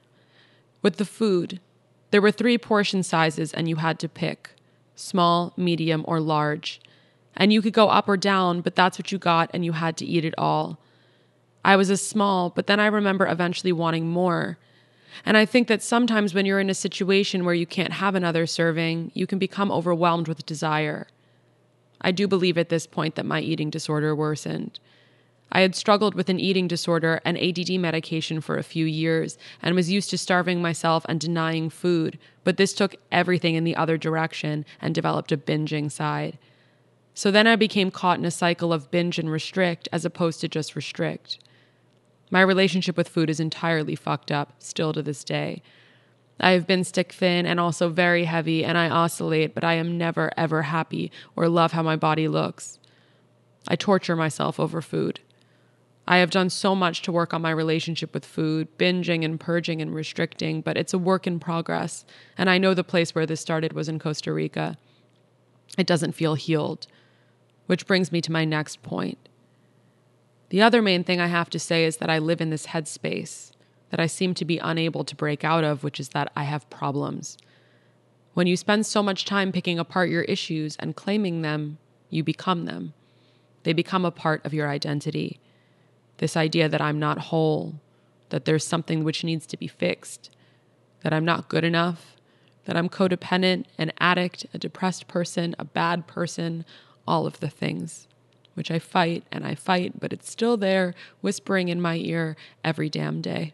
With the food, there were three portion sizes and you had to pick, small, medium, or large. And you could go up or down, but that's what you got and you had to eat it all. I was a small, but then I remember eventually wanting more. And I think that sometimes when you're in a situation where you can't have another serving, you can become overwhelmed with desire. I do believe at this point that my eating disorder worsened. I had struggled with an eating disorder and A D D medication for a few years and was used to starving myself and denying food, but this took everything in the other direction and developed a binging side. So then I became caught in a cycle of binge and restrict as opposed to just restrict. My relationship with food is entirely fucked up, still to this day. I have been stick thin and also very heavy, and I oscillate, but I am never, ever happy or love how my body looks. I torture myself over food. I have done so much to work on my relationship with food, binging and purging and restricting, but it's a work in progress, and I know the place where this started was in Costa Rica. It doesn't feel healed, which brings me to my next point. The other main thing I have to say is that I live in this headspace that I seem to be unable to break out of, which is that I have problems. When you spend so much time picking apart your issues and claiming them, you become them. They become a part of your identity. This idea that I'm not whole, that there's something which needs to be fixed, that I'm not good enough, that I'm codependent, an addict, a depressed person, a bad person, all of the things, which I fight and I fight, but it's still there, whispering in my ear every damn day.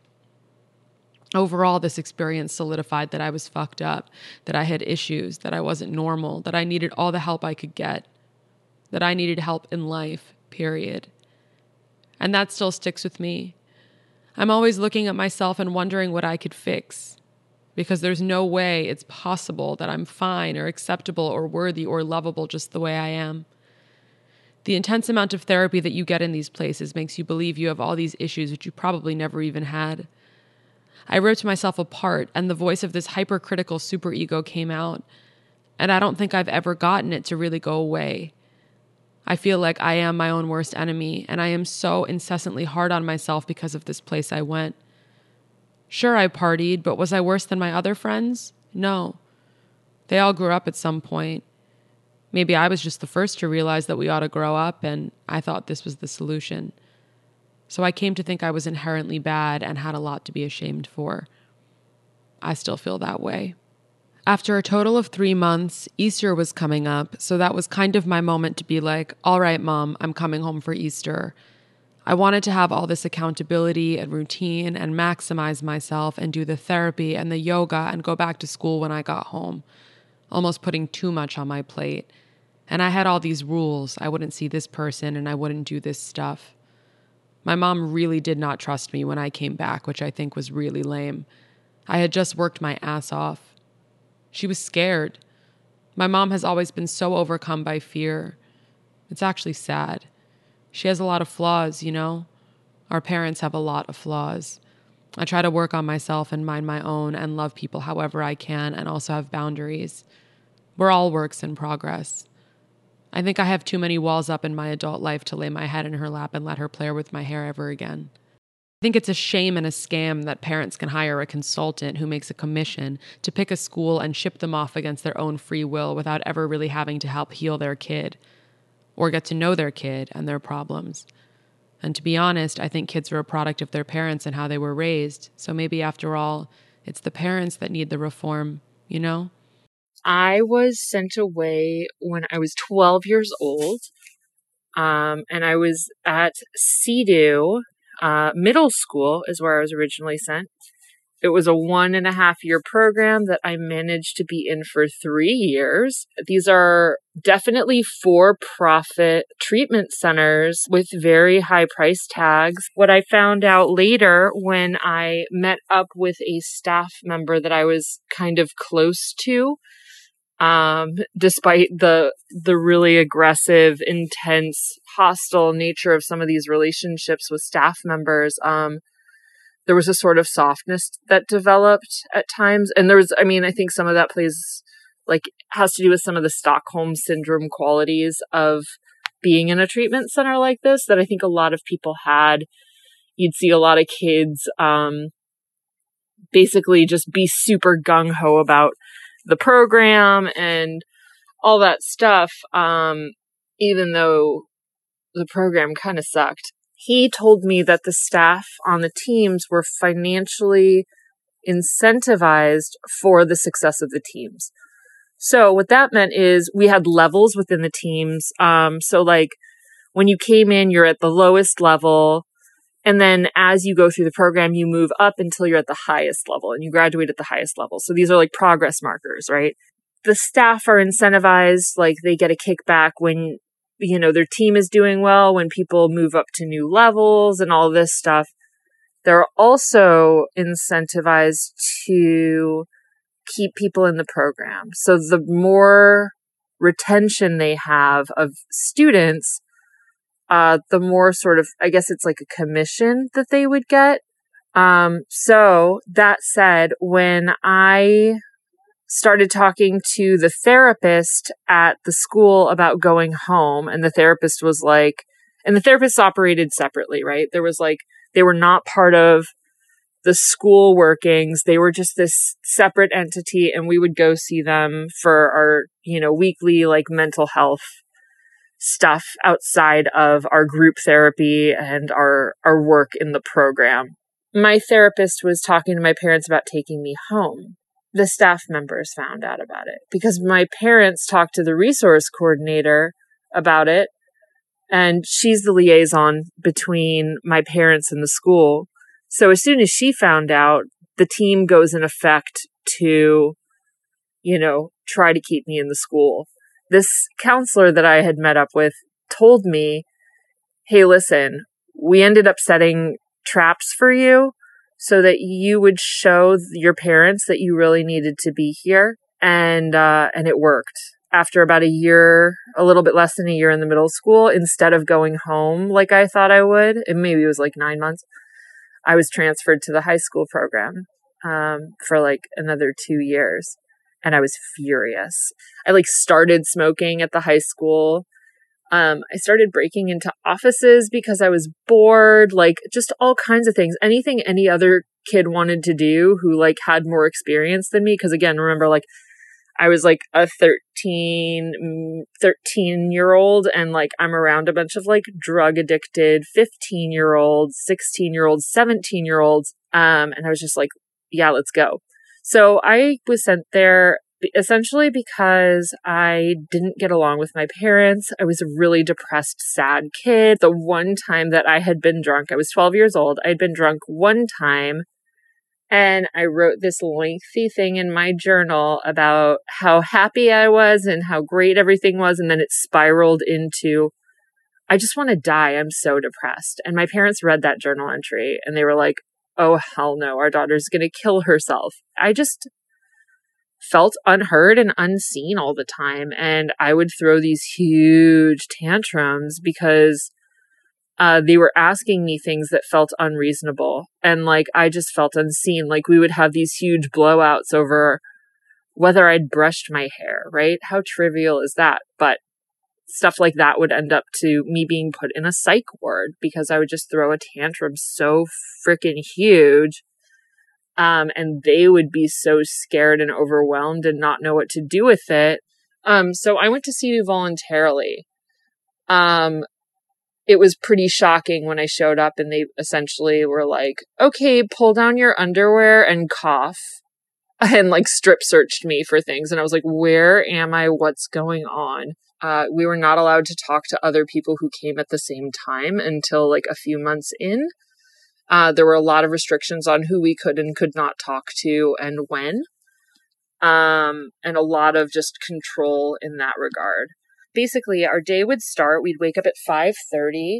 Overall, this experience solidified that I was fucked up, that I had issues, that I wasn't normal, that I needed all the help I could get, that I needed help in life, period. And that still sticks with me. I'm always looking at myself and wondering what I could fix, because there's no way it's possible that I'm fine or acceptable or worthy or lovable just the way I am. The intense amount of therapy that you get in these places makes you believe you have all these issues which you probably never even had. I ripped myself apart, and the voice of this hypercritical superego came out, and I don't think I've ever gotten it to really go away. I feel like I am my own worst enemy, and I am so incessantly hard on myself because of this place I went. Sure, I partied, but was I worse than my other friends? No. They all grew up at some point. Maybe I was just the first to realize that we ought to grow up, and I thought this was the solution. So I came to think I was inherently bad and had a lot to be ashamed for. I still feel that way. After a total of three months, Easter was coming up, so that was kind of my moment to be like, all right, Mom, I'm coming home for Easter. I wanted to have all this accountability and routine and maximize myself and do the therapy and the yoga and go back to school when I got home, almost putting too much on my plate. And I had all these rules. I wouldn't see this person and I wouldn't do this stuff. My mom really did not trust me when I came back, which I think was really lame. I had just worked my ass off. She was scared. My mom has always been so overcome by fear. It's actually sad. She has a lot of flaws, you know? Our parents have a lot of flaws. I try to work on myself and mind my own and love people however I can and also have boundaries. We're all works in progress. I think I have too many walls up in my adult life to lay my head in her lap and let her play with my hair ever again. I think it's a shame and a scam that parents can hire a consultant who makes a commission to pick a school and ship them off against their own free will without ever really having to help heal their kid or get to know their kid and their problems. And to be honest, I think kids are a product of their parents and how they were raised. So maybe after all, it's the parents that need the reform, you know? I was sent away when I was twelve years old, um, and I was at Sea-Doo uh, Middle School is where I was originally sent. It was a one and a half year program that I managed to be in for three years. These are definitely for-profit treatment centers with very high price tags. What I found out later when I met up with a staff member that I was kind of close to, um, despite the the really aggressive, intense, hostile nature of some of these relationships with staff members, um, there was a sort of softness that developed at times. And there was, I mean, I think some of that plays, like, has to do with some of the Stockholm syndrome qualities of being in a treatment center like this that I think a lot of people had. You'd see a lot of kids um, basically just be super gung-ho about the program and all that stuff, um, even though the program kind of sucked. He told me that the staff on the teams were financially incentivized for the success of the teams. So what that meant is we had levels within the teams. Um, so like when you came in, you're at the lowest level. And then as you go through the program, you move up until you're at the highest level and you graduate at the highest level. So these are like progress markers, right? The staff are incentivized, like they get a kickback when, you know, their team is doing well, when people move up to new levels and all this stuff. They're also incentivized to keep people in the program. So the more retention they have of students, uh, the more sort of, I guess it's like a commission that they would get. Um, so that said, when I started talking to the therapist at the school about going home, and the therapist was like, and the therapists operated separately, right? There was like, they were not part of the school workings. They were just this separate entity, and we would go see them for our, you know, weekly like mental health stuff outside of our group therapy and our, our work in the program. My therapist was talking to my parents about taking me home. The staff members found out about it because my parents talked to the resource coordinator about it, and she's the liaison between my parents and the school. So as soon as she found out, the team goes in effect to, you know, try to keep me in the school. This counselor that I had met up with told me, hey, listen, we ended up setting traps for you so that you would show your parents that you really needed to be here. And, uh, and it worked. After about a year, a little bit less than a year in the middle school, instead of going home like I thought I would, and maybe it was like nine months, I was transferred to the high school program, um, for like another two years. And I was furious. I like started smoking at the high school. Um, I started breaking into offices because I was bored, like just all kinds of things. Anything any other kid wanted to do who like had more experience than me. Cause again, remember, like I was like a thirteen, thirteen year old, and like I'm around a bunch of like drug addicted fifteen year olds, sixteen year olds, seventeen year olds. Um, and I was just like, yeah, let's go. So I was sent there essentially because I didn't get along with my parents. I was a really depressed, sad kid. The one time that I had been drunk, I was twelve years old. I had been drunk one time, and I wrote this lengthy thing in my journal about how happy I was and how great everything was. And then it spiraled into, I just want to die. I'm so depressed. And my parents read that journal entry and they were like, oh, hell no, our daughter's going to kill herself. I just felt unheard and unseen all the time. And I would throw these huge tantrums because uh, they were asking me things that felt unreasonable. And like, I just felt unseen. Like we would have these huge blowouts over whether I'd brushed my hair, right? How trivial is that? But stuff like that would end up to me being put in a psych ward because I would just throw a tantrum so freaking huge. Um, and they would be so scared and overwhelmed and not know what to do with it. Um, so I went to C U voluntarily. Um, it was pretty shocking when I showed up and they essentially were like, okay, pull down your underwear and cough, and like strip searched me for things. And I was like, where am I? What's going on? Uh, we were not allowed to talk to other people who came at the same time until like a few months in. Uh, there were a lot of restrictions on who we could and could not talk to and when. Um, and a lot of just control in that regard. Basically, our day would start. We'd wake up at five thirty,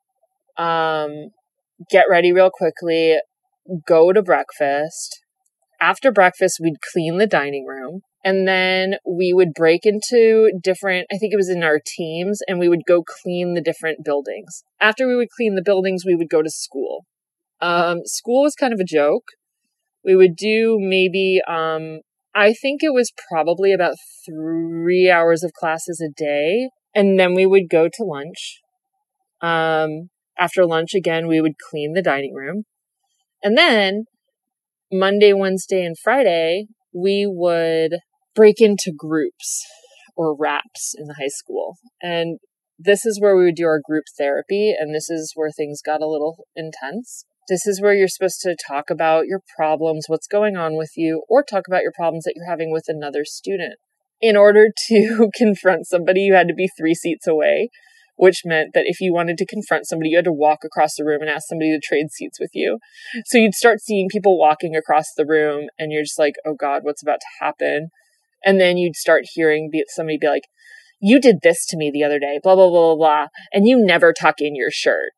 um, get ready real quickly, go to breakfast. After breakfast, we'd clean the dining room. And then we would break into different, I think it was in our teams, and we would go clean the different buildings. After we would clean the buildings, we would go to school. Um, school was kind of a joke. We would do maybe, um, I think it was probably about three hours of classes a day. And then we would go to lunch. Um, after lunch, again, we would clean the dining room. And then Monday, Wednesday, and Friday, we would break into groups or RAPs in the high school. And this is where we would do our group therapy. And this is where things got a little intense. This is where you're supposed to talk about your problems, what's going on with you, or talk about your problems that you're having with another student. In order to confront somebody, you had to be three seats away, which meant that if you wanted to confront somebody, you had to walk across the room and ask somebody to trade seats with you. So you'd start seeing people walking across the room and you're just like, oh God, what's about to happen? And then you'd start hearing somebody be like, you did this to me the other day, blah, blah, blah, blah, blah, and you never tuck in your shirt.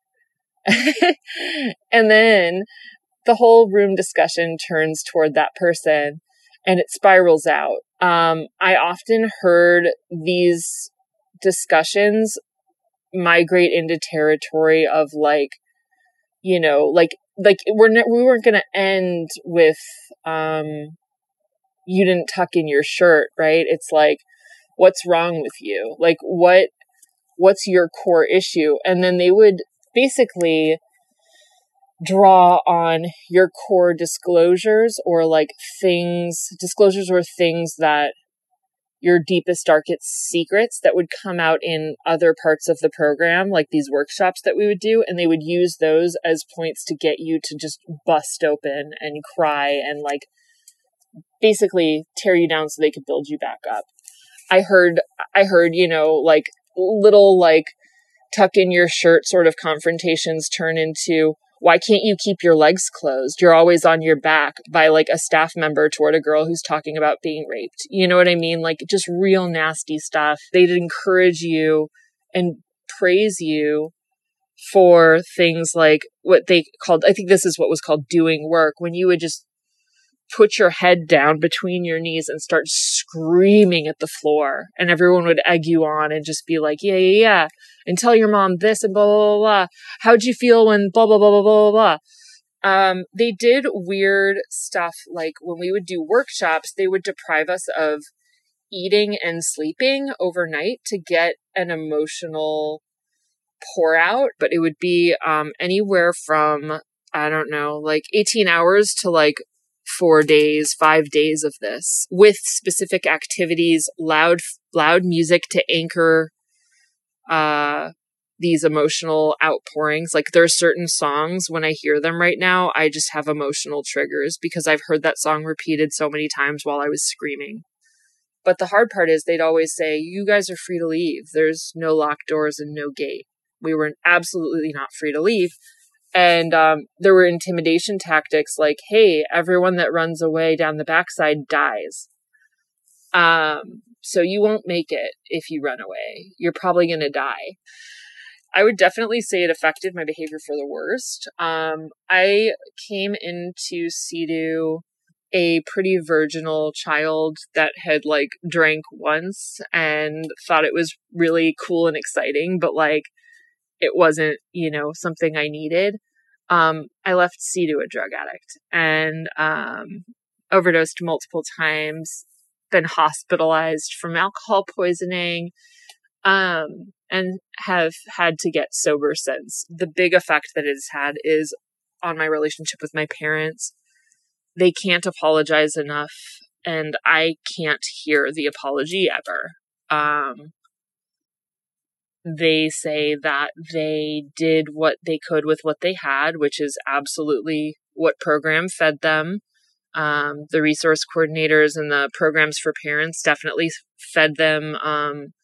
And then the whole room discussion turns toward that person and it spirals out. Um, I often heard these discussions migrate into territory of like, you know, like, like we're ne- we weren't going to end with, um, you didn't tuck in your shirt, right? It's like, what's wrong with you? Like, what, what's your core issue? And then they would basically draw on your core disclosures or like things, disclosures were things that your deepest, darkest secrets that would come out in other parts of the program, like these workshops that we would do. And they would use those as points to get you to just bust open and cry and like basically tear you down so they could build you back up. I heard, I heard, you know, like little like tuck in your shirt sort of confrontations turn into, why can't you keep your legs closed? You're always on your back, by like a staff member toward a girl who's talking about being raped. You know what I mean? Like just real nasty stuff. They'd encourage you and praise you for things like what they called, I think this is what was called doing work, when you would just put your head down between your knees and start screaming at the floor, and everyone would egg you on and just be like, yeah, yeah, yeah, and tell your mom this and blah, blah, blah, blah. How'd you feel when blah, blah, blah, blah, blah, blah. Um, they did weird stuff. Like when we would do workshops, they would deprive us of eating and sleeping overnight to get an emotional pour out, but it would be, um, anywhere from, I don't know, like eighteen hours to like four days, five days of this with specific activities, loud, loud music to anchor, uh, these emotional outpourings. Like there are certain songs when I hear them right now, I just have emotional triggers because I've heard that song repeated so many times while I was screaming. But the hard part is they'd always say, you guys are free to leave. There's no locked doors and no gate. We were absolutely not free to leave. And um, there were intimidation tactics like, hey, everyone that runs away down the backside dies. Um, so you won't make it if you run away. You're probably going to die. I would definitely say it affected my behavior for the worst. Um, I came into C D U a pretty virginal child that had like drank once and thought it was really cool and exciting, but like, it wasn't, you know, something I needed. Um, I left C-Do a drug addict and um, overdosed multiple times, been hospitalized from alcohol poisoning, um, and have had to get sober since. The big effect that it's had is on my relationship with my parents. They can't apologize enough, and I can't hear the apology ever. Um, they say that they did what they could with what they had, which is absolutely what program fed them. Um, the resource coordinators and the programs for parents definitely fed them um,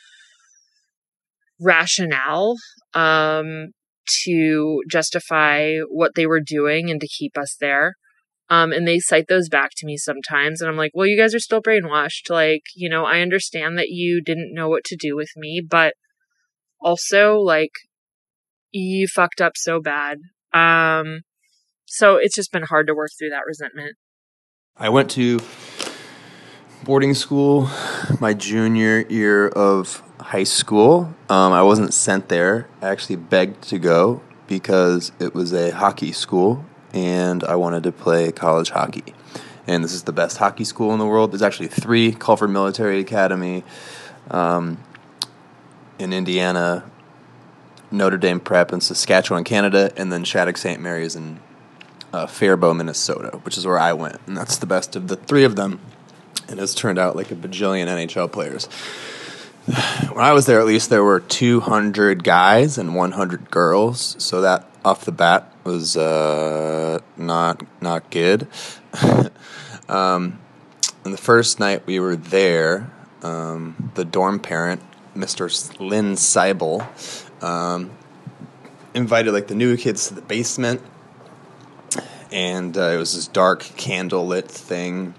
rationale um, to justify what they were doing and to keep us there. Um, and they cite those back to me sometimes. And I'm like, well, you guys are still brainwashed. Like, you know, I understand that you didn't know what to do with me, but also, like, you fucked up so bad. Um, so it's just been hard to work through that resentment. I went to boarding school my junior year of high school. Um, I wasn't sent there. I actually begged to go because it was a hockey school, and I wanted to play college hockey. And this is the best hockey school in the world. There's actually three: Culver Military Academy um, in Indiana, Notre Dame Prep in Saskatchewan, Canada, and then Shattuck Saint Mary's in uh, Faribault, Minnesota, which is where I went. And that's the best of the three of them. And it's turned out like a bajillion N H L players. When I was there, at least, there were two hundred guys and one hundred girls. So that, off the bat, was uh, not not good. um, and the first night we were there, um, the dorm parent, Mister Lynn Seibel, um, invited like the new kids to the basement. And uh, it was this dark candle-lit thing.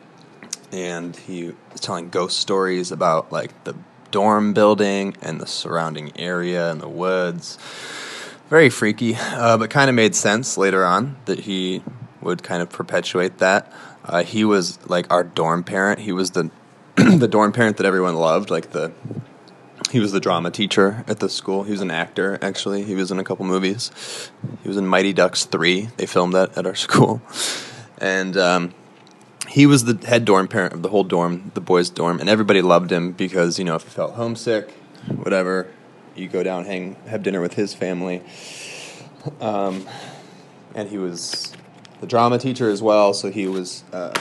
And he was telling ghost stories about like the dorm building and the surrounding area and the woods. Very freaky, uh, but kind of made sense later on that he would kind of perpetuate that. Uh, he was like our dorm parent. He was the the dorm parent that everyone loved. Like the he was the drama teacher at the school. He was an actor, actually. He was in a couple movies. He was in Mighty Ducks three. They filmed that at our school. And um, he was the head dorm parent of the whole dorm, the boys' dorm, and everybody loved him because, you know, if you felt homesick, whatever, you go down, hang, have dinner with his family. Um, and he was the drama teacher as well, so he was uh,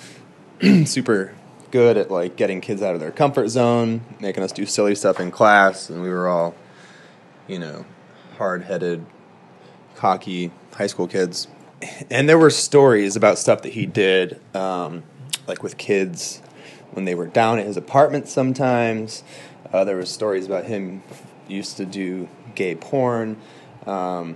super good at, like, getting kids out of their comfort zone, making us do silly stuff in class, and we were all, you know, hard-headed, cocky high school kids. And there were stories about stuff that he did, um, like with kids when they were down at his apartment sometimes. Uh, there were stories about him used to do gay porn. Um,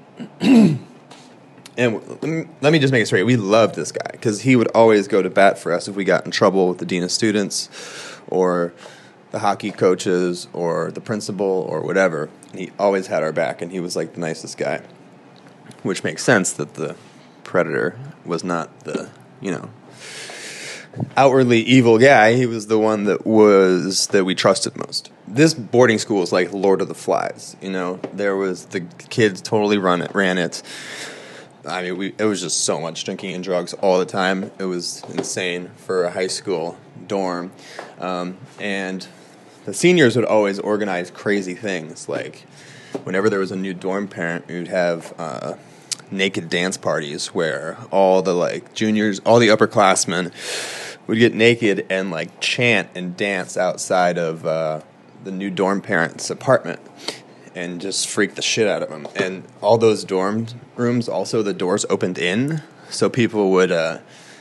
and let me just make it straight. We loved this guy because he would always go to bat for us if we got in trouble with the dean of students or the hockey coaches or the principal or whatever. And he always had our back, and he was like the nicest guy, which makes sense that the predator was not the, you know, outwardly evil guy. He was the one that was that we trusted most. This boarding school is like Lord of the Flies, you know. There was the kids totally run it, ran it. I mean, we it was just so much drinking and drugs all the time. It was insane for a high school dorm, um, and the seniors would always organize crazy things. Like whenever there was a new dorm parent, we would have Uh, naked dance parties where all the like juniors, all the upperclassmen would get naked and like chant and dance outside of uh, the new dorm parent's apartment and just freak the shit out of them. And all those dorm rooms, also the doors opened in, so people would uh,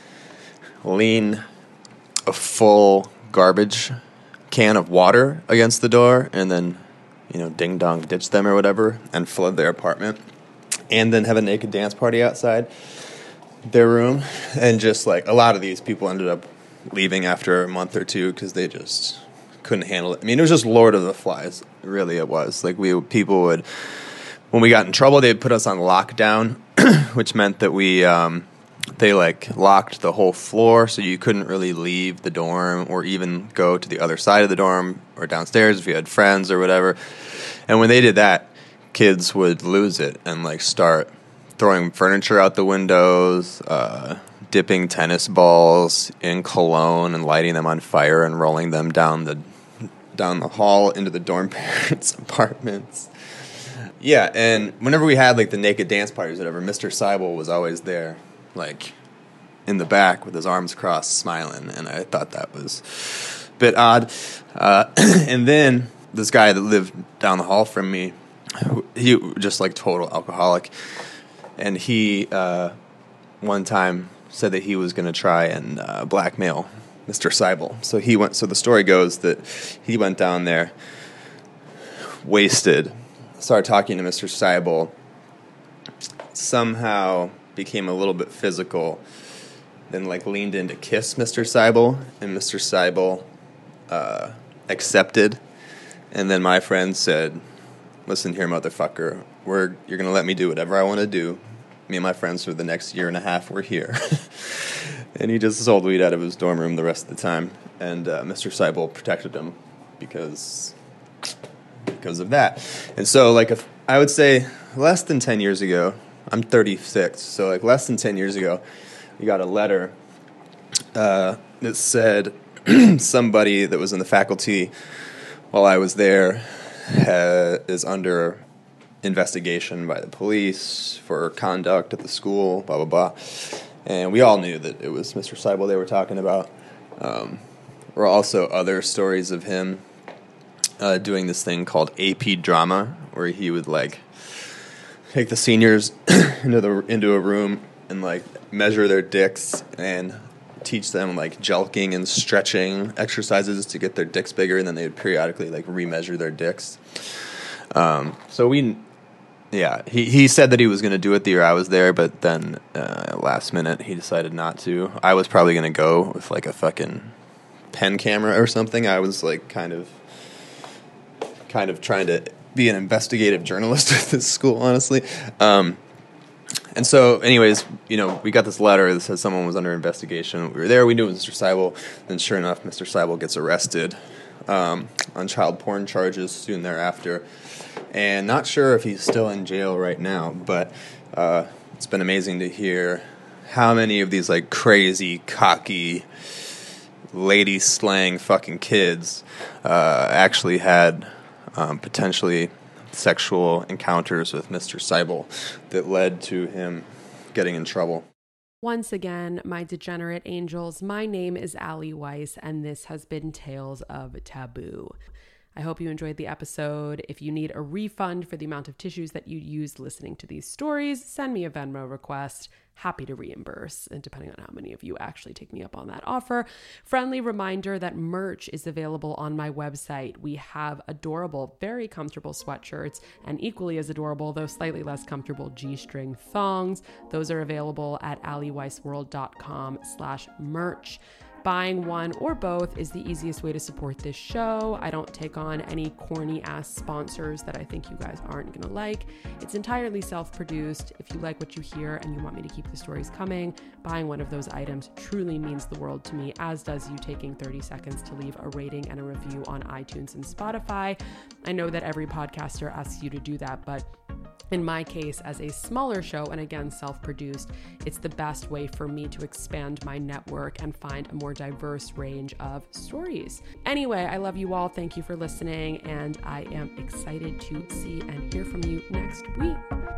lean a full garbage can of water against the door and then, you know, ding dong ditch them or whatever and flood their apartment. And then have a naked dance party outside their room. And just, like, a lot of these people ended up leaving after a month or two because they just couldn't handle it. I mean, it was just Lord of the Flies. Really, it was. Like, we people would, when we got in trouble, they'd put us on lockdown, which meant that we, um, they, like, locked the whole floor so you couldn't really leave the dorm or even go to the other side of the dorm or downstairs if you had friends or whatever. And when they did that, kids would lose it and like start throwing furniture out the windows, uh, dipping tennis balls in cologne and lighting them on fire and rolling them down the down the hall into the dorm parents' apartments. Yeah, and whenever we had like the naked dance parties or whatever, Mister Seibel was always there, like in the back with his arms crossed, smiling, and I thought that was a bit odd. Uh, and then this guy that lived down the hall from me, he just like total alcoholic, and he uh, one time said that he was going to try and uh, blackmail Mister Seibel. So he went. So the story goes that he went down there, wasted, started talking to Mister Seibel, somehow became a little bit physical, then like leaned in to kiss Mister Seibel, and Mister Seibel uh, accepted. And then my friend said, "Listen here, motherfucker, we're you're gonna let me do whatever I want to do. Me and my friends for the next year and a half were here." And he just sold weed out of his dorm room the rest of the time. And uh, Mister Seibel protected him because because of that. And so, like, if, I would say less than ten years ago, I'm thirty-six, so like less than ten years ago, we got a letter uh, that said somebody that was in the faculty while I was there ha- is under investigation by the police for conduct at the school, blah, blah, blah. And we all knew that it was Mister Seibel they were talking about. Um, there were also other stories of him uh, doing this thing called A P drama, where he would, like, take the seniors into the into a room and, like, measure their dicks and teach them, like, jelqing and stretching exercises to get their dicks bigger, and then they would periodically, like, remeasure their dicks. Um, so we... Yeah, he, he said that he was going to do it the year I was there, but then uh, last minute he decided not to. I was probably going to go with like a fucking pen camera or something. I was like kind of kind of trying to be an investigative journalist at this school, honestly. Um, and so anyways, you know, we got this letter that said someone was under investigation. We were there. We knew it was Mister Seibel. Then sure enough, Mister Seibel gets arrested um, on child porn charges soon thereafter. And not sure if he's still in jail right now, but uh, it's been amazing to hear how many of these like crazy, cocky, lady slang fucking kids uh, actually had um, potentially sexual encounters with Mister Seibel that led to him getting in trouble. Once again, my degenerate angels, my name is Allie Weiss, and this has been Tales of Taboo. I hope you enjoyed the episode. If you need a refund for the amount of tissues that you used listening to these stories, send me a Venmo request. Happy to reimburse, and depending on how many of you actually take me up on that offer. Friendly reminder that merch is available on my website. We have adorable, very comfortable sweatshirts and equally as adorable, though slightly less comfortable, G-string thongs. Those are available at allieweissworld.com slash merch. Buying one or both is the easiest way to support this show. I don't take on any corny ass sponsors that I think you guys aren't gonna like. It's entirely self-produced. If you like what you hear and you want me to keep the stories coming, buying one of those items truly means the world to me, as does you taking thirty seconds to leave a rating and a review on iTunes and Spotify. I know that every podcaster asks you to do that, but in my case, as a smaller show, and again, self-produced, it's the best way for me to expand my network and find a more diverse range of stories. Anyway, I love you all. Thank you for listening, and I am excited to see and hear from you next week.